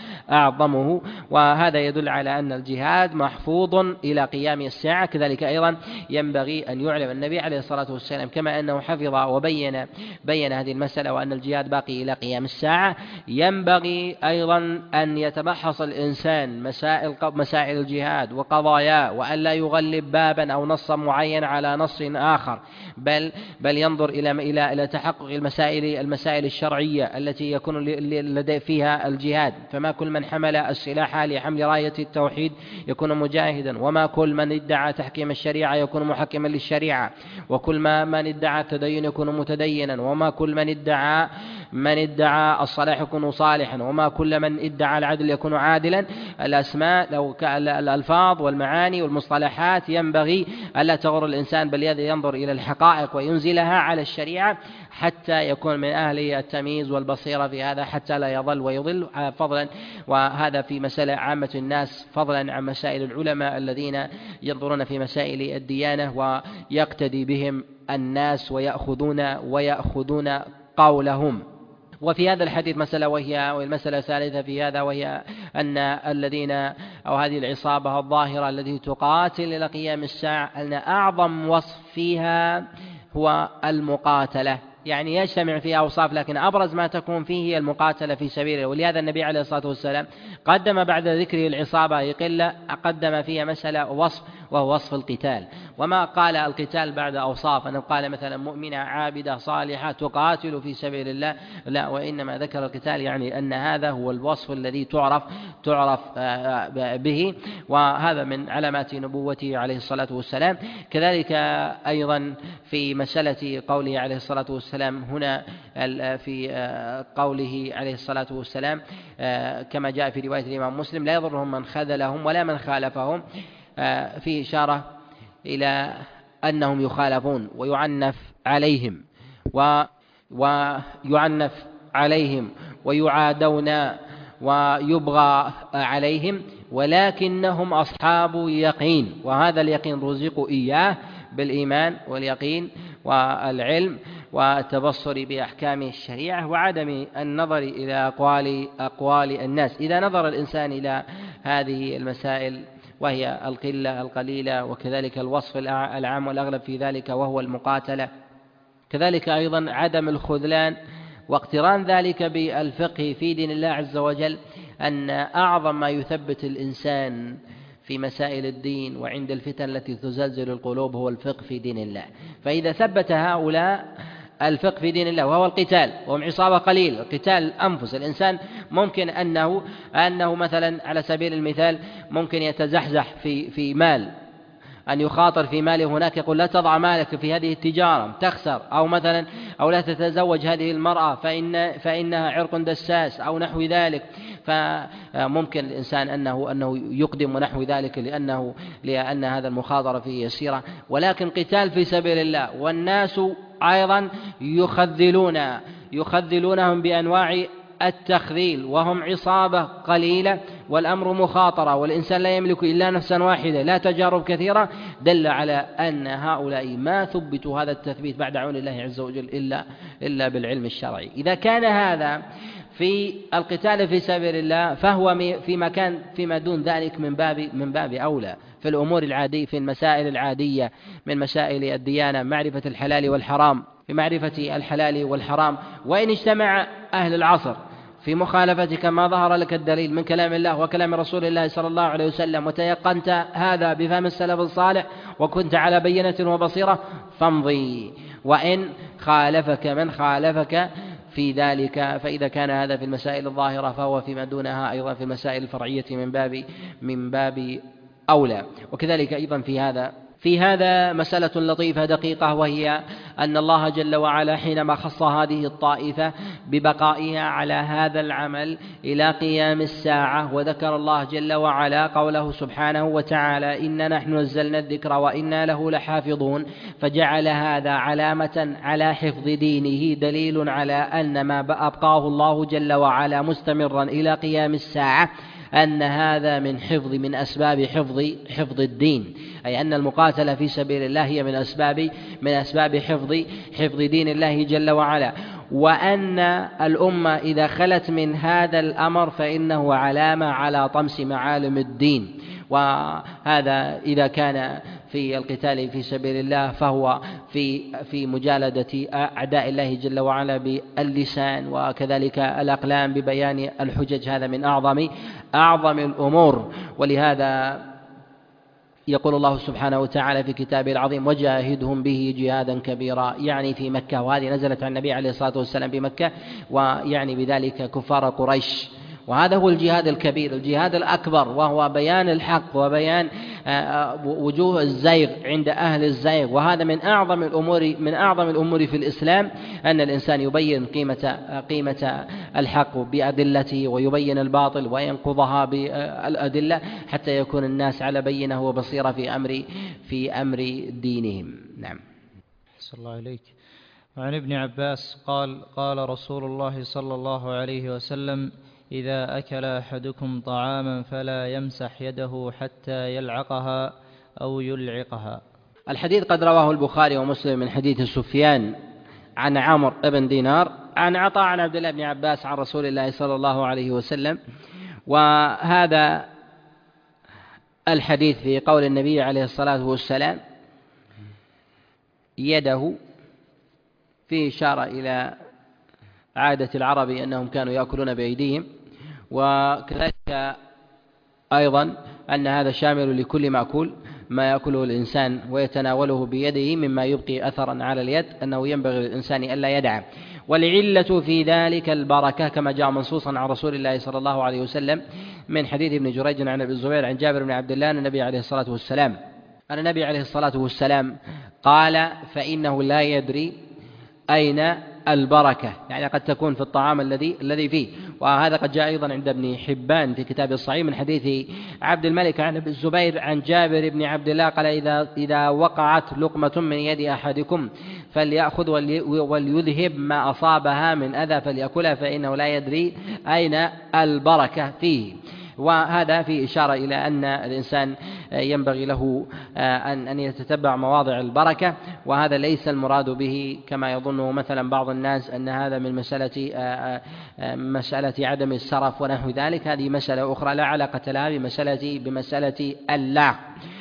وأعظمه، وهذا يدل على أن الجهاد محفوظ إلى قيام الساعة. كذلك أيضا ينبغي أن يعلم النبي عليه الصلاة والسلام كما أنه حفظ وبين بين هذه المسألة وأن الجهاد باقي إلى قيام الساعة، ينبغي أيضا أن يتبحث الإنسان مسائل مسائل الجهاد وقضاياه، وأن لا يغلب بابا أو نصا معين على نص آخر، بل بل ينظر إلى إلى إلى تحقق المسائل المسائل الشرعية التي يكون لدي فيها الجهاد. فما كل من حمل السلاح لحمل راية التوحيد يكون مجاهدا، وما كل من ادعى تحكيم الشريعة يكون محكما للشريعة، وكل ما من ادعى التدين يكون متدينا، وما كل من ادعى من ادعى الصلاح يكون صالحا، وما كل من ادعى العدل يكون عادلا. الأسماء لو الألفاظ والمعاني والمصطلحات ينبغي ألا تغر الإنسان، بل ينظر إلى الحقائق وينزلها على الشريعة حتى يكون من أهل التمييز والبصيرة في هذا، حتى لا يضل ويضل فضلا. وهذا في مسألة عامة الناس فضلا عن مسائل العلماء الذين ينظرون في مسائل الديانة ويقتدي بهم الناس ويأخذون ويأخذون قولهم. وفي هذا الحديث مسألة وهي والمسألة الثالثة في هذا، وهي أن الذين أو هذه العصابة الظاهرة التي تقاتل إلى قيام الساعة أن أعظم وصف فيها هو المقاتلة، يعني يجتمع فيها أوصاف لكن أبرز ما تكون فيه هي المقاتلة في سبيله. ولهذا النبي عليه الصلاة والسلام قدم بعد ذكره العصابة يقل قدم فيها مسألة وصف وهو وصف القتال، وما قال القتال بعد أوصاف أنه قال مثلا مؤمنة عابدة صالحة تقاتل في سبيل الله، لا، وإنما ذكر القتال يعني أن هذا هو الوصف الذي تعرف تعرف به، وهذا من علامات نبوته عليه الصلاة والسلام. كذلك أيضا في مسألة قوله عليه الصلاة والسلام هنا في قوله عليه الصلاة والسلام كما جاء في رواية الإمام مسلم: لا يضرهم من خذلهم ولا من خالفهم، فيه إشارة إلى أنهم يخالفون ويعنف عليهم و ويعنف عليهم ويعادون ويبغى عليهم، ولكنهم أصحاب يقين، وهذا اليقين رزقوا إياه بالإيمان واليقين والعلم والتبصر بأحكام الشريعة وعدم النظر إلى أقوال أقوال الناس. إذا نظر الإنسان إلى هذه المسائل وهي القلة القليلة، وكذلك الوصف العام والأغلب في ذلك وهو المقاتلة، كذلك أيضا عدم الخذلان واقتران ذلك بالفقه في دين الله عز وجل، أن أعظم ما يثبت الإنسان في مسائل الدين وعند الفتن التي تزلزل القلوب هو الفقه في دين الله. فإذا ثبت هؤلاء الفقه في دين الله وهو القتال، وهم عصابة قليل، قتال أنفس الإنسان، ممكن أنه أنه مثلا على سبيل المثال ممكن يتزحزح في في مال، أن يخاطر في ماله، هناك يقول لا تضع مالك في هذه التجارة تخسر، أو مثلا أو لا تتزوج هذه المرأة فإن فإنها عرق دساس أو نحو ذلك. فممكن الإنسان أنه أنه يقدم ونحو ذلك لأنه لأن هذا المخاطرة فيه يسيرة، ولكن قتال في سبيل الله والناس أيضا يخذلون يخذلونهم بأنواع التخذيل وهم عصابة قليلة والأمر مخاطرة والإنسان لا يملك إلا نفسا واحدة لا تجارب كثيرة، دل على أن هؤلاء ما ثبتوا هذا التثبيت بعد عون الله عز وجل إلا إلا بالعلم الشرعي. إذا كان هذا في القتال في سبيل الله فهو في مكان فيما دون ذلك من باب من باب أولى في الأمور العادية، في المسائل العادية من مسائل الديانة، معرفة الحلال والحرام، في معرفة الحلال والحرام. وإن اجتمع أهل العصر في مخالفة كما ظهر لك الدليل من كلام الله وكلام رسول الله صلى الله عليه وسلم وتيقنت هذا بفهم السلف الصالح وكنت على بينة وبصيرة فامضي، وإن خالفك من خالفك في ذلك فإذا كان هذا في المسائل الظاهرة فهو فيما دونها أيضا في المسائل الفرعية من باب من باب أولى. وكذلك أيضا في هذا في هذا مسألة لطيفة دقيقة، وهي أن الله جل وعلا حينما خص هذه الطائفة ببقائها على هذا العمل إلى قيام الساعة، وذكر الله جل وعلا قوله سبحانه وتعالى إنا نحن نزلنا الذكر وإنا له لحافظون، فجعل هذا علامة على حفظ دينه، دليل على أن ما أبقاه الله جل وعلا مستمرا إلى قيام الساعة أن هذا من حفظ من أسباب حفظ حفظ الدين، أي أن المقاتلة في سبيل الله هي من أسباب من أسباب حفظ حفظ دين الله جل وعلا، وأن الأمة إذا خلت من هذا الأمر فإنه علامة على طمس معالم الدين. وهذا إذا كان في القتال في سبيل الله فهو في في مجالدة أعداء الله جل وعلا باللسان، وكذلك الأقلام ببيان الحجج، هذا من أعظم أعظم الأمور. ولهذا يقول الله سبحانه وتعالى في كتابه العظيم وجاهدهم به جهادا كبيرا، يعني في مكة، وهذه نزلت عن النبي عليه الصلاة والسلام بمكة، ويعني بذلك كفار قريش. وهذا هو الجهاد الكبير، الجهاد الأكبر، وهو بيان الحق وبيان وجوه الزيغ عند أهل الزيغ. وهذا من أعظم الأمور من أعظم الأمور في الإسلام، أن الإنسان يبين قيمة قيمة الحق بأدلته ويبين الباطل وينقضها بالأدلة حتى يكون الناس على بينة وبصيرة في أمر في أمر دينهم. نعم. صلى الله عليك. وعن ابن عباس قال قال رسول الله صلى الله عليه وسلم إذا أكل أحدكم طعاما فلا يمسح يده حتى يلعقها أو يلعقها. الحديث قد رواه البخاري ومسلم من حديث سفيان عن عمرو بن دينار عن عطاء عن عبد الله بن عباس عن رسول الله صلى الله عليه وسلم. وهذا الحديث في قول النبي عليه الصلاة والسلام يده فيه إشارة إلى عادة العرب أنهم كانوا يأكلون بأيديهم، وكذلك أيضا أن هذا شامل لكل مأكول ما يأكله الإنسان ويتناوله بيده مما يبقي أثرا على اليد، أنه ينبغي للإنسان ألا يدع. والعلة في ذلك البركة كما جاء منصوصا عن رسول الله صلى الله عليه وسلم من حديث ابن جريج عن أبي الزبير عن جابر بن عبد الله أن النبي عليه الصلاة والسلام أن النبي عليه الصلاة والسلام قال فإنه لا يدري أين البركة، يعني قد تكون في الطعام الذي الذي فيه. وهذا قد جاء أيضا عند ابن حبان في كتاب الصحيح من حديث عبد الملك عن ابي الزبير عن جابر بن عبد الله قال إذا إذا وقعت لقمة من يد أحدكم فليأخذ وليذهب ما أصابها من أذى فليأكلها فإنه لا يدري أين البركة فيه. وهذا في إشارة إلى أن الإنسان ينبغي له أن أن يتتبع مواضع البركة، وهذا ليس المراد به كما يظنه مثلا بعض الناس أن هذا من مسألة مسألة عدم السرف ونحو ذلك. هذه مسألة أخرى لا علاقة لها بمسألة بمسألة اللعق.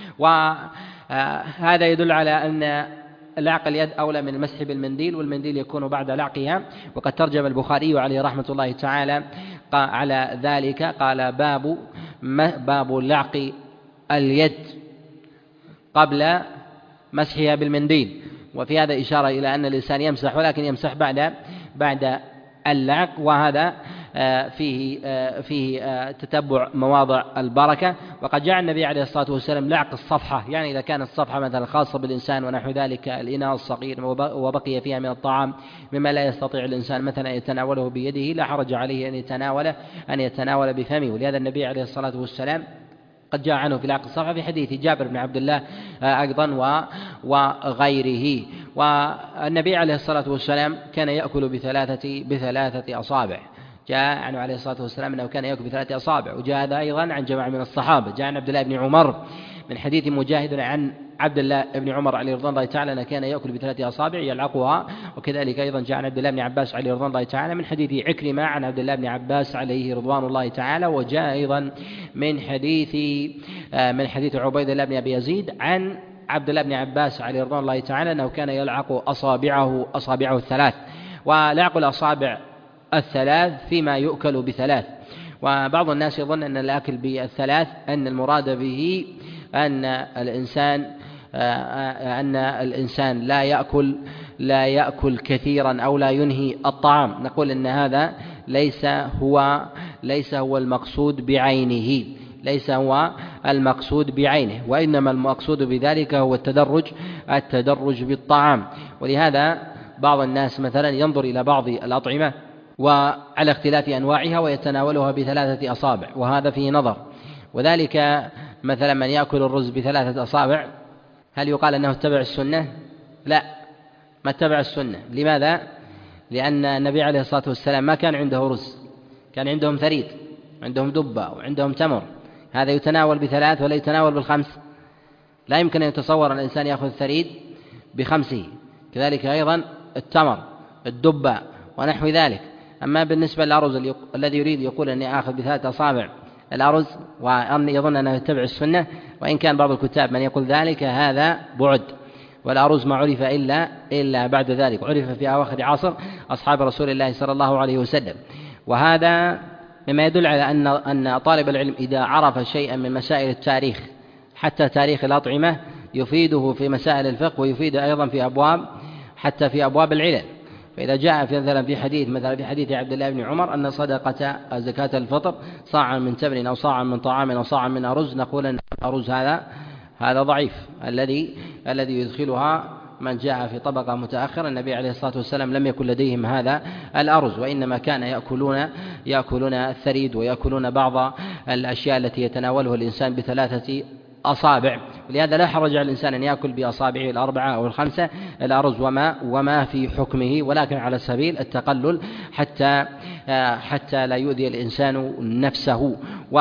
وهذا يدل على أن لعق اليد أولى من المسح بالمنديل، والمنديل يكون بعد لعقها. وقد ترجم البخاري عليه رحمة الله تعالى على ذلك قال باب باب لعق اليد قبل مسحها بالمنديل. وفي هذا إشارة إلى أن الإنسان يمسح ولكن يمسح بعد بعد اللعق، وهذا فيه فيه تتبع مواضع البركة. وقد جاء النبي عليه الصلاة والسلام لعق الصفحة، يعني إذا كانت الصفحة مثلا خاصة بالإنسان ونحو ذلك الإناء الصغير وبقي فيها من الطعام مما لا يستطيع الإنسان مثلا يتناوله بيده لا حرج عليه أن يتناول أن يتناول بفمه. ولهذا النبي عليه الصلاة والسلام قد جاء عنه في لعق الصفحة في حديث جابر بن عبد الله أيضا وغيره. والنبي عليه الصلاة والسلام كان يأكل بثلاثة بثلاثة أصابع. جاء عنه عليه الصلاة والسلام أنه كان يأكل بثلاثة أصابع، وجاء هذا أيضا عن جماعة من الصحابة. جاء عن عبد الله بن عمر من حديث مجاهد عن عبد الله بن عمر عليه رضوان الله تعالى أنه كان يأكل بثلاثة أصابع يلعقها. وكذلك أيضا جاء عن عبد الله بن عباس عليه رضوان الله تعالى من حديث عكرمة عن عبد الله بن عباس عليه رضوان الله تعالى. وجاء أيضا من حديث من حديث عبيد الله بن أبي يزيد عن عبد الله بن عباس عليه رضوان الله تعالى أنه كان يلعق أصابعه أصابعه الثلاث. ولعق الأصابع الثلاث فيما يؤكل بثلاث. وبعض الناس يظن أن الأكل بالثلاث أن المراد به أن الإنسان أن الإنسان لا يأكل لا يأكل كثيرا أو لا ينهي الطعام. نقول أن هذا ليس هو ليس هو المقصود بعينه ليس هو المقصود بعينه وإنما المقصود بذلك هو التدرج التدرج بالطعام. ولهذا بعض الناس مثلا ينظر إلى بعض الأطعمة وعلى اختلاف أنواعها ويتناولها بثلاثة أصابع، وهذا فيه نظر. وذلك مثلا من يأكل الرز بثلاثة أصابع، هل يقال أنه اتبع السنة؟ لا، ما اتبع السنة. لماذا؟ لأن النبي عليه الصلاة والسلام ما كان عنده رز، كان عندهم ثريد، عندهم دبة وعندهم تمر. هذا يتناول بثلاث ولا يتناول بالخمس؟ لا يمكن أن يتصور الإنسان يأخذ الثريد بخمسه. كذلك أيضا التمر، الدبة ونحو ذلك. أما بالنسبة للأرز الذي يريد يقول أني آخذ بثلاثة أصابع الأرز وأن يظن أنه يتبع السنة، وإن كان بعض الكتاب من يقول ذلك هذا بعد. والأرز ما عرف إلا إلا بعد ذلك، عرف في أواخر عصر أصحاب رسول الله صلى الله عليه وسلم. وهذا مما يدل على أن أن طالب العلم إذا عرف شيئا من مسائل التاريخ حتى تاريخ الأطعمة يفيده في مسائل الفقه، ويفيده أيضا في أبواب حتى في أبواب العلل. فإذا جاء في مثلا في حديث مثلا في حديث عبد الله بن عمر أن صدقة زكاة الفطر صاعا من تمر أو صاعا من طعام أو صاعا من أرز، نقول أن الأرز هذا هذا ضعيف. الذي الذي يدخلها من جاء في طبقة متأخرة. النبي عليه الصلاة والسلام لم يكن لديهم هذا الأرز، وإنما كان يأكلون يأكلون الثريد ويأكلون بعض الأشياء التي يتناولها الإنسان بثلاثة أصابع. ولهذا لا حرج على الإنسان أن يأكل بأصابعه الأربعة أو الخمسة الأرز وما وما في حكمه، ولكن على سبيل التقلل حتى حتى لا يؤذي الإنسان نفسه.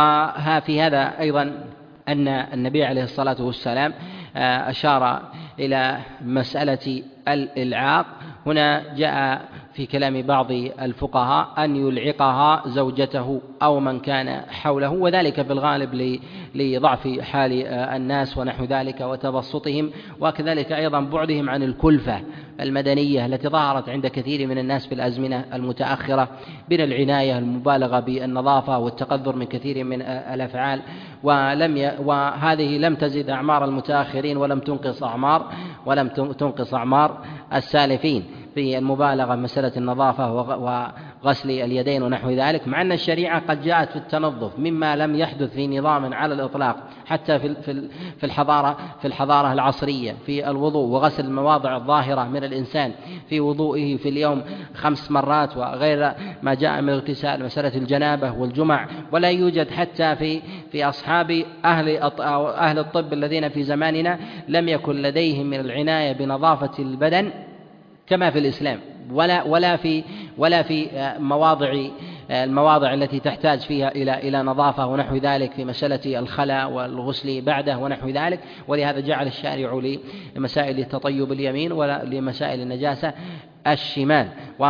وفي هذا أيضا أن النبي عليه الصلاة والسلام أشار إلى مسألة الإلعاق. هنا جاء في كلام بعض الفقهاء أن يلعقها زوجته أو من كان حوله، وذلك في الغالب لضعف حال الناس ونحو ذلك وتبسطهم، وكذلك أيضا بعدهم عن الكلفة المدنية التي ظهرت عند كثير من الناس في الأزمنة المتأخرة من العناية المبالغة بالنظافة والتقذر من كثير من الأفعال. ولم ي... وهذه لم تزد أعمار المتأخرين ولم تنقص أعمار ولم تنقص أعمار السالفين في المبالغة في مسألة النظافة وغسل اليدين ونحو ذلك، مع أن الشريعة قد جاءت في التنظف مما لم يحدث في نظام على الإطلاق حتى في في الحضارة في الحضارة العصرية، في الوضوء وغسل المواضع الظاهرة من الإنسان في وضوئه في اليوم خمس مرات وغير ما جاء من اغتسال، مسألة الجنابة والجمع. ولا يوجد حتى في في أصحاب أهل أهل الطب الذين في زماننا لم يكن لديهم من العناية بنظافة البدن كما في الإسلام، ولا ولا في ولا في مواضع المواضع التي تحتاج فيها إلى إلى نظافة ونحو ذلك في مسألة الخلاء والغسل بعده ونحو ذلك. ولهذا جعل الشارع لمسائل التطيب اليمين ولمسائل النجاسة الشمال،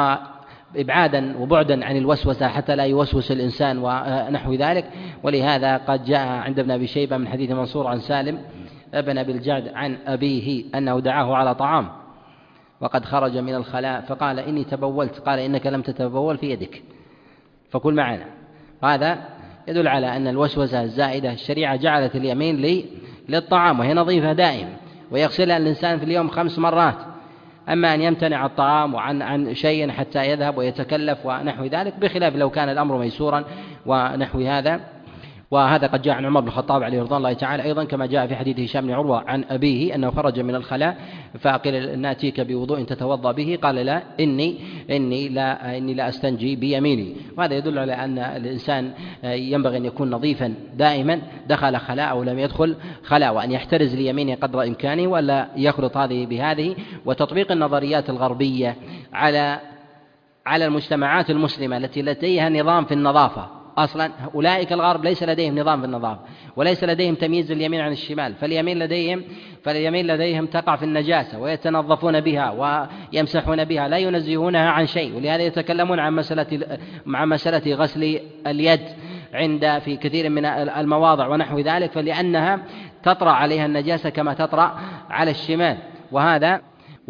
وإبعادا وبعدا عن الوسوسة حتى لا يوسوس الإنسان ونحو ذلك. ولهذا قد جاء عند ابن أبي شيبة من حديث منصور عن سالم ابن أبي الجعد عن أبيه أنه دعاه على طعام وقد خرج من الخلاء فقال إني تبولت، قال إنك لم تتبول في يدك فكل معنا. هذا يدل على أن الوسوسة الزائدة الشريعة جعلت اليمين لي للطعام وهي نظيفة دائم ويغسلها الإنسان في اليوم خمس مرات. أما أن يمتنع الطعام وعن عن شيء حتى يذهب ويتكلف ونحو ذلك، بخلاف لو كان الأمر ميسورا ونحو هذا. وهذا قد جاء عن عمر بن الخطاب عليه رضوان الله تعالى أيضا، كما جاء في حديث هشام بن عروة عن أبيه أنه خرج من الخلاء فقيل نأتيك بوضوء تتوضأ به، قال لا إني إني لا إني لا أستنجي بيميني. وهذا يدل على أن الإنسان ينبغي أن يكون نظيفا دائما، دخل خلاء أو لم يدخل خلاء، وأن يحترز ليمينه قدر إمكانه ولا يخلط هذه بهذه. وتطبيق النظريات الغربية على على المجتمعات المسلمة التي لديها نظام في النظافة. أصلا أولئك الغرب ليس لديهم نظام في النظافة، وليس لديهم تمييز اليمين عن الشمال، فاليمين لديهم فاليمين لديهم تقع في النجاسة ويتنظفون بها ويمسحون بها، لا ينزهونها عن شيء. ولهذا يتكلمون عن مسألة عن مسألة غسل اليد عند في كثير من المواضع ونحو ذلك، فلأنها تطرأ عليها النجاسة كما تطرأ على الشمال. وهذا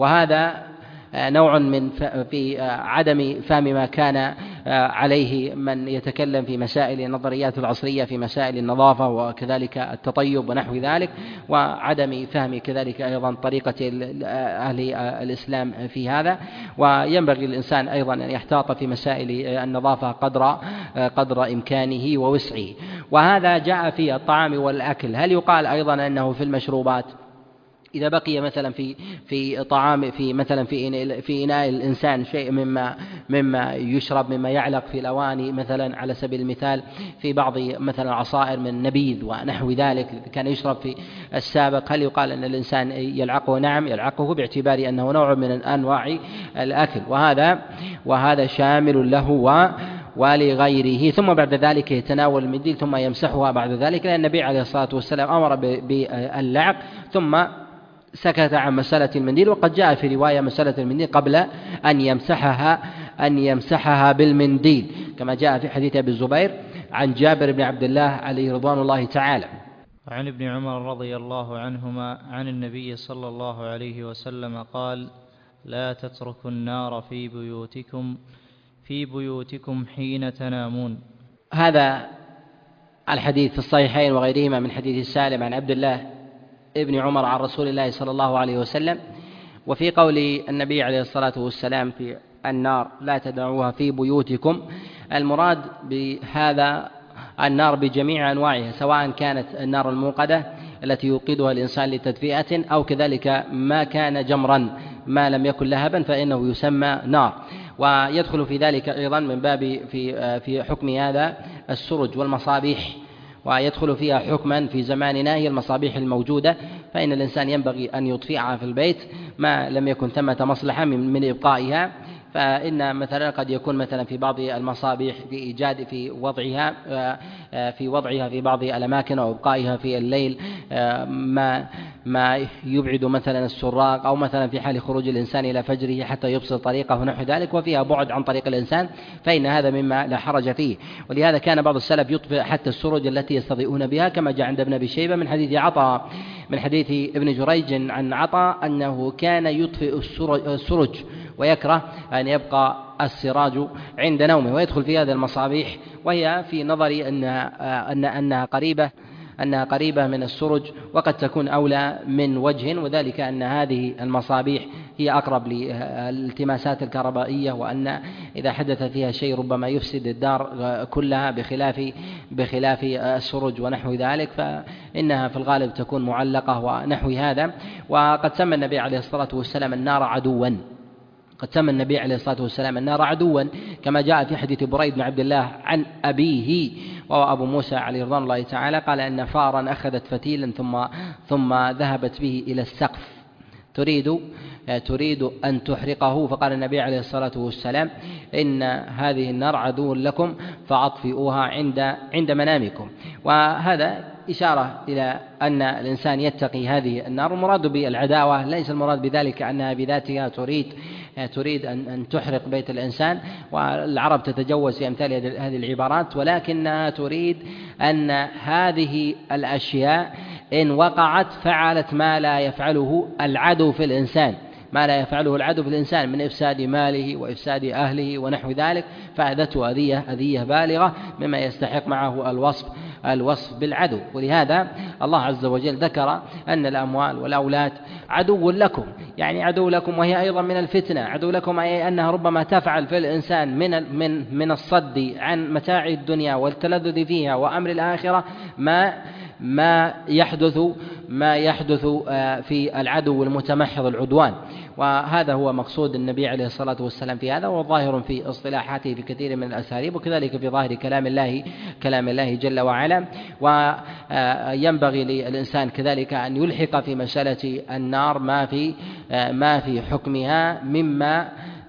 وهذا نوع من في عدم فهم ما كان عليه من يتكلم في مسائل النظريات العصرية في مسائل النظافة وكذلك التطيب ونحو ذلك، وعدم فهم كذلك أيضا طريقة أهل الإسلام في هذا. وينبغي الإنسان أيضا أن يحتاط في مسائل النظافة قدر قدر إمكانه ووسعه. وهذا جاء في الطعام والأكل. هل يقال أيضا أنه في المشروبات إذا بقي مثلا في في طعام في مثلا في في إناء الإنسان شيء مما مما يشرب مما يعلق في الأواني مثلا على سبيل المثال في بعض مثلا عصائر من نبيذ ونحو ذلك كان يشرب في السابق، هل يقال أن الإنسان يلعقه؟ نعم يلعقه باعتبار أنه نوع من أنواع الأكل، وهذا وهذا شامل له و ولغيره. ثم بعد ذلك يتناول المنديل ثم يمسحها بعد ذلك، لأن النبي عليه الصلاة والسلام أمر باللعق ثم سكت عن مسألة المنديل. وقد جاء في رواية مسألة المنديل قبل أن يمسحها أن يمسحها بالمنديل، كما جاء في حديث أبي الزبير عن جابر بن عبد الله عليه رضوان الله تعالى. عن ابن عمر رضي الله عنهما عن النبي صلى الله عليه وسلم قال: لا تتركوا النار في بيوتكم في بيوتكم حين تنامون. هذا الحديث في الصحيحين وغيرهما من حديث سالم عن عبد الله ابن عمر عن رسول الله صلى الله عليه وسلم. وفي قول النبي عليه الصلاة والسلام في النار لا تدعوها في بيوتكم، المراد بهذا النار بجميع أنواعها، سواء كانت النار الموقدة التي يوقدها الإنسان لتدفئة أو كذلك ما كان جمرا ما لم يكن لهبا فإنه يسمى نار. ويدخل في ذلك أيضا من باب في في حكم هذا السرج والمصابيح، ويدخل فيها حكما في زماننا هي المصابيح الموجودة، فإن الإنسان ينبغي أن يطفئها في البيت ما لم يكن ثمة مصلحة من, من إبقائها. فإن مثلا قد يكون مثلا في بعض المصابيح في إيجاد في وضعها في وضعها في بعض الأماكن أو إبقائها في الليل ما ما يبعد مثلا السراق، أو مثلا في حال خروج الإنسان إلى فجره حتى يبصر طريقه ونحو ذلك، وفيها بعد عن طريق الإنسان، فإن هذا مما لا حرج فيه. ولهذا كان بعض السلف يطفئ حتى السرج التي يستضيئون بها، كما جاء عند ابن أبي شيبة من حديث عطاء من حديث ابن جريج عن عطاء أنه كان يطفئ السرج ويكره أن يبقى السراج عند نومه، ويدخل في هذا المصابيح، وهي في نظري أنها, أن أنها قريبة أنها قريبة من السرج، وقد تكون أولى من وجه، وذلك أن هذه المصابيح هي أقرب للالتماسات الكهربائية، وأن إذا حدث فيها شيء ربما يفسد الدار كلها بخلاف بخلاف السرج ونحو ذلك، فإنها في الغالب تكون معلقة ونحو هذا. وقد سمى النبي عليه الصلاة والسلام النار عدوا قد سمى النبي عليه الصلاة والسلام النار عدوا كما جاء في حديث بريد بن عبد الله عن أبيه وهو أبو موسى عليه رضوان الله تعالى قال أن فارا أخذت فتيلا ثم ثم ذهبت به إلى السقف تريد تريد أن تحرقه، فقال النبي عليه الصلاة والسلام إن هذه النار عدو لكم فأطفئوها عند عند منامكم. وهذا إشارة إلى أن الإنسان يتقي هذه النار. المراد بالعداوة ليس المراد بذلك أنها بذاتها تريد تريد أن أن تحرق بيت الإنسان، والعرب تتجوز في أمثال هذه العبارات، ولكنها تريد أن هذه الأشياء إن وقعت فعلت ما لا يفعله العدو في الإنسان ما لا يفعله العدو في الإنسان من إفساد ماله وإفساد أهله ونحو ذلك، فأذته أذية أذية بالغة مما يستحق معه الوصف الوصف بالعدو. ولهذا الله عز وجل ذكر أن الأموال والأولاد عدو لكم، يعني عدو لكم، وهي أيضا من الفتنة عدو لكم، أي أنها ربما تفعل في الإنسان من من من الصد عن متاع الدنيا والتلذذ فيها وأمر الآخرة ما ما يحدث ما يحدث في العدو المتمحض العدوان. وهذا هو مقصود النبي عليه الصلاة والسلام في هذا، وظاهر في اصطلاحاته في كثير من الأساليب، وكذلك في ظاهر كلام الله كلام الله جل وعلا. وينبغي للإنسان كذلك أن يلحق في مسألة النار ما في ما في حكمها مما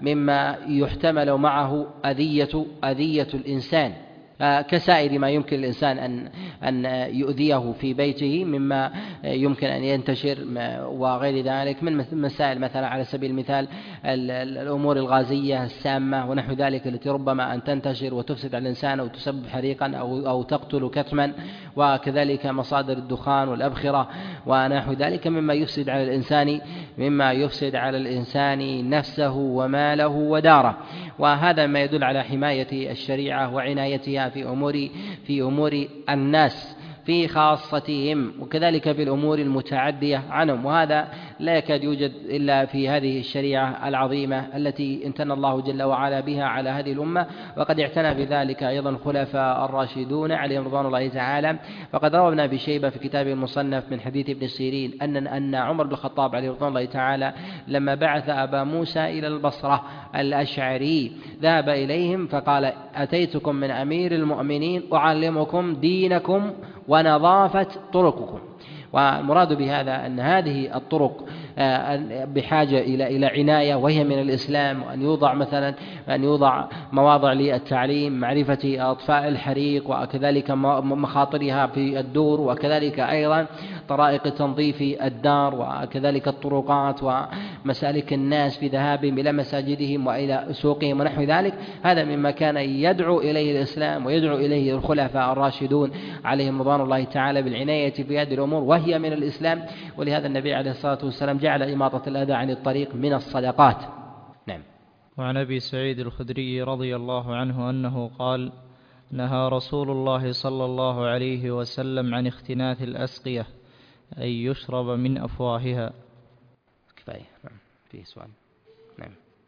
مما يحتمل معه أذية أذية الإنسان كسائر ما يمكن الإنسان أن أن يؤذيه في بيته مما يمكن أن ينتشر وغير ذلك من مسائل، مثلا على سبيل المثال الأمور الغازية السامة ونحو ذلك التي ربما أن تنتشر وتفسد على الإنسان أو تسبب حريقا أو أو تقتل كتما، وكذلك مصادر الدخان والأبخرة ونحو ذلك مما يفسد على الإنسان مما يفسد على الإنسان نفسه وماله وداره. وهذا ما يدل على حماية الشريعة وعنايتها في أمور في أمور الناس في خاصتهم، وكذلك في الأمور المتعدية عنهم، وهذا لا يكاد يوجد إلا في هذه الشريعة العظيمة التي امتن الله جل وعلا بها على هذه الأمة. وقد اعتنى بذلك أيضا الخلفاء الراشدون عليهم رضوان الله تعالى. فقد روى ابن أبي شيبة في كتابه المصنف من حديث ابن سيرين أن أن عمر بن الخطاب عليه رضوان الله تعالى لما بعث أبا موسى إلى البصرة الأشعري ذهب إليهم فقال: أتيتكم من أمير المؤمنين أعلمكم دينكم ونظافة طرقكم. والمراد بهذا أن هذه الطرق بحاجة إلى إلى عناية، وهي من الإسلام، وأن يوضع مثلا أن يوضع مواضع للتعليم، معرفة أطفاء الحريق وكذلك مخاطرها في الدور، وكذلك أيضا طرائق تنظيف الدار، وكذلك الطرقات ومسالك الناس في ذهابهم إلى مساجدهم وإلى سوقهم ونحو ذلك. هذا مما كان يدعو إليه الإسلام ويدعو إليه الخلفاء الراشدون عليهم رضوان الله تعالى بالعناية في هذه الأمور، وهي من الإسلام. ولهذا النبي عليه الصلاة والسلام جعل إماطة الأذى عن الطريق من الصدقات. نعم. وعن أبي سعيد الخدري رضي الله عنه أنه قال: نهى رسول الله صلى الله عليه وسلم عن اختناث الأسقية، أي يشرب من أفواهها. كفاية. نعم. فيه سؤال. نعم.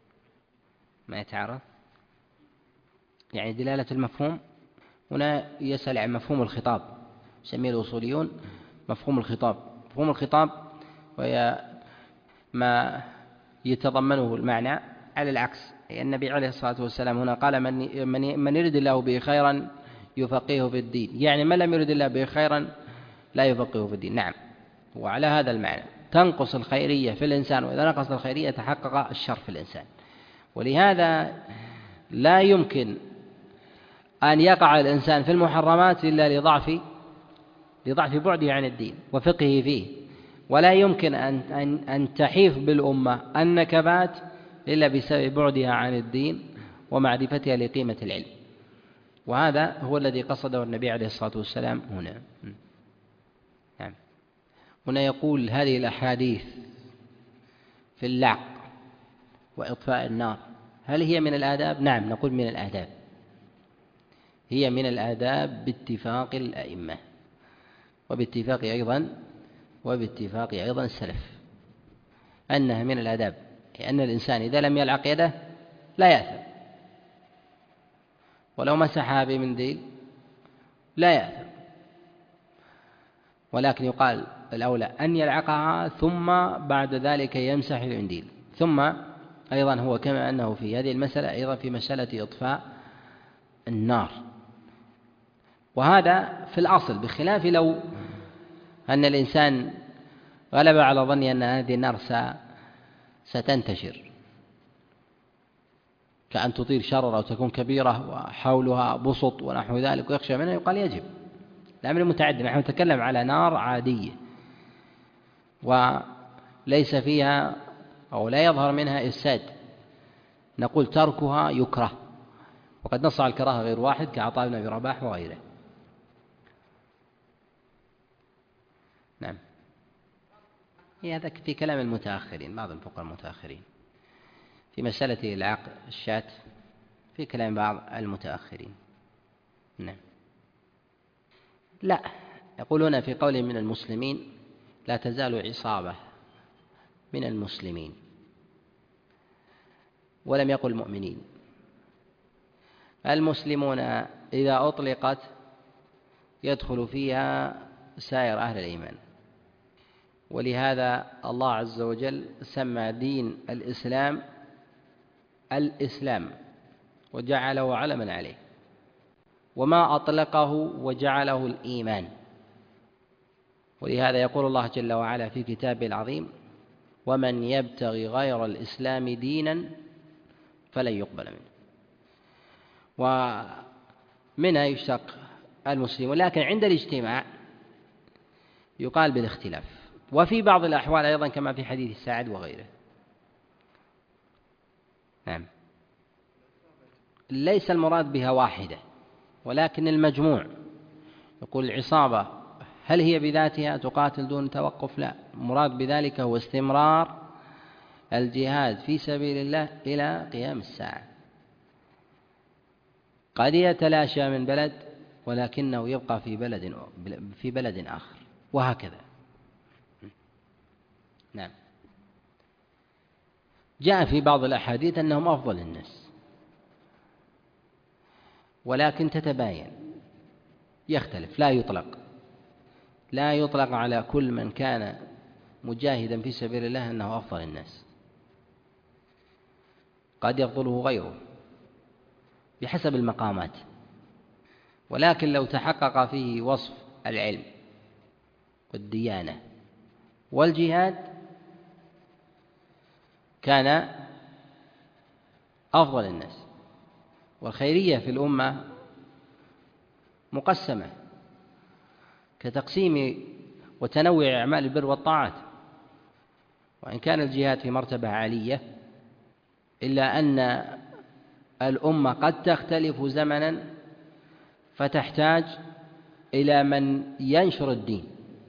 ما يتعارض، يعني دلالة المفهوم. هنا يسأل عن مفهوم الخطاب، يسميه الأصوليون مفهوم الخطاب. مفهوم الخطاب وهي ما يتضمنه المعنى على العكس. النبي عليه الصلاة والسلام هنا قال: من, من, من يرد الله به خيرا يفقهه في الدين، يعني من لم يرد الله به خيرا لا يفقهه في الدين. نعم. وعلى هذا المعنى تنقص الخيرية في الإنسان، وإذا نقص الخيرية تحقق الشر في الإنسان. ولهذا لا يمكن أن يقع الإنسان في المحرمات إلا لضعف لضعف بعده عن الدين وفقهه فيه، ولا يمكن أن, أن, أن تحيف بالأمة النكبات إلا بسبب بعدها عن الدين ومعرفتها لقيمة العلم. وهذا هو الذي قصده النبي عليه الصلاة والسلام هنا. نعم. هنا يقول: هذه الأحاديث في اللعق وإطفاء النار هل هي من الآداب؟ نعم، نقول من الآداب، هي من الآداب باتفاق الأئمة، وباتفاق أيضا وباتفاق أيضا السلف أنها من الآداب، لأن الإنسان إذا لم يلعق يده لا يأثم، ولو مسحها بمنديل لا يأثم، ولكن يقال الأولى أن يلعقها ثم بعد ذلك يمسح المنديل. ثم أيضا هو كما أنه في هذه المسألة أيضا في مسألة إطفاء النار، وهذا في الأصل، بخلاف لو أن الإنسان غلب على ظني أن هذه النار ستنتشر، كأن تطير شرر أو تكون كبيرة وحولها بسط ونحو ذلك ويخشى منها، يقال يجب. الأمر متعدد، نحن نتكلم على نار عادية وليس فيها أو لا يظهر منها إفساد، نقول تركها يكره، وقد نص على الكراهة غير واحد كعطاء بن أبي رباح وغيره. نعم. هذا في كلام المتأخرين، بعض الفقهاء المتأخرين في مسألة العاق الشاة، في كلام بعض المتأخرين. نعم. لا، يقولون في قول من المسلمين لا تزال عصابة من المسلمين، ولم يقل مؤمنين. المسلمون إذا أطلقت يدخل فيها سائر أهل الإيمان، ولهذا الله عز وجل سمى دين الإسلام الإسلام وجعله علما عليه، وما أطلقه وجعله الإيمان. ولهذا يقول الله جل وعلا في كتابه العظيم: ومن يبتغي غير الإسلام دينا فلن يقبل منه. ومنها يشتق المسلم، ولكن عند الاجتماع يقال بالاختلاف. وفي بعض الأحوال أيضا كما في حديث سعد وغيره. نعم. ليس المراد بها واحدة، ولكن المجموع. يقول العصابة هل هي بذاتها تقاتل دون توقف؟ لا، المراد بذلك هو استمرار الجهاد في سبيل الله إلى قيام الساعة. قد يتلاشى من بلد ولكنه يبقى في بلد في بلد آخر، وهكذا. نعم. جاء في بعض الأحاديث أنهم أفضل الناس، ولكن تتباين، يختلف، لا يطلق لا يطلق على كل من كان مجاهدا في سبيل الله أنه أفضل الناس، قد يفضله غيره بحسب المقامات. ولكن لو تحقق فيه وصف العلم والديانة والجهاد كان أفضل الناس. والخيرية في الأمة مقسمة كتقسيم وتنوع أعمال البر والطاعات، وإن كان الجهاد في مرتبة عالية إلا أن الأمة قد تختلف زمنا فتحتاج إلى من ينشر الدين.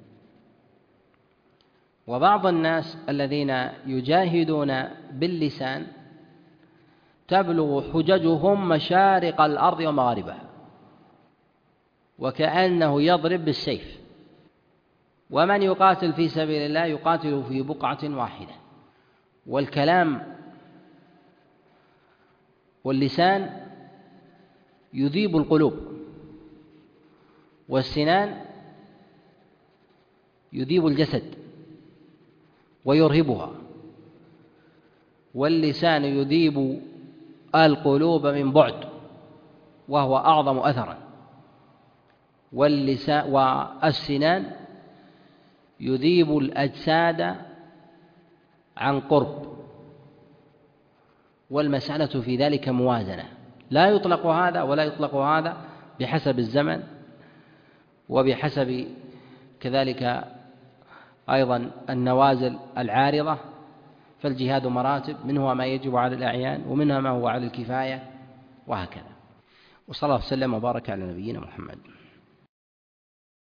وبعض الناس الذين يجاهدون باللسان تبلغ حججهم مشارق الأرض ومغاربها، وكأنه يضرب بالسيف. ومن يقاتل في سبيل الله يقاتل في بقعة واحدة. والكلام واللسان يذيب القلوب، والسنان يذيب الجسد ويرهبها، واللسان يذيب القلوب من بعد وهو أعظم أثرا، واللسان والسنان يذيب الأجساد عن قرب. والمسألة في ذلك موازنة، لا يطلق هذا ولا يطلق هذا بحسب الزمن وبحسب كذلك أيضا النوازل العارضة. فالجهاد مراتب، منها ما يجب على الأعيان ومنها ما هو على الكفاية، وهكذا. وصلى الله وسلم وبارك على نبينا محمد.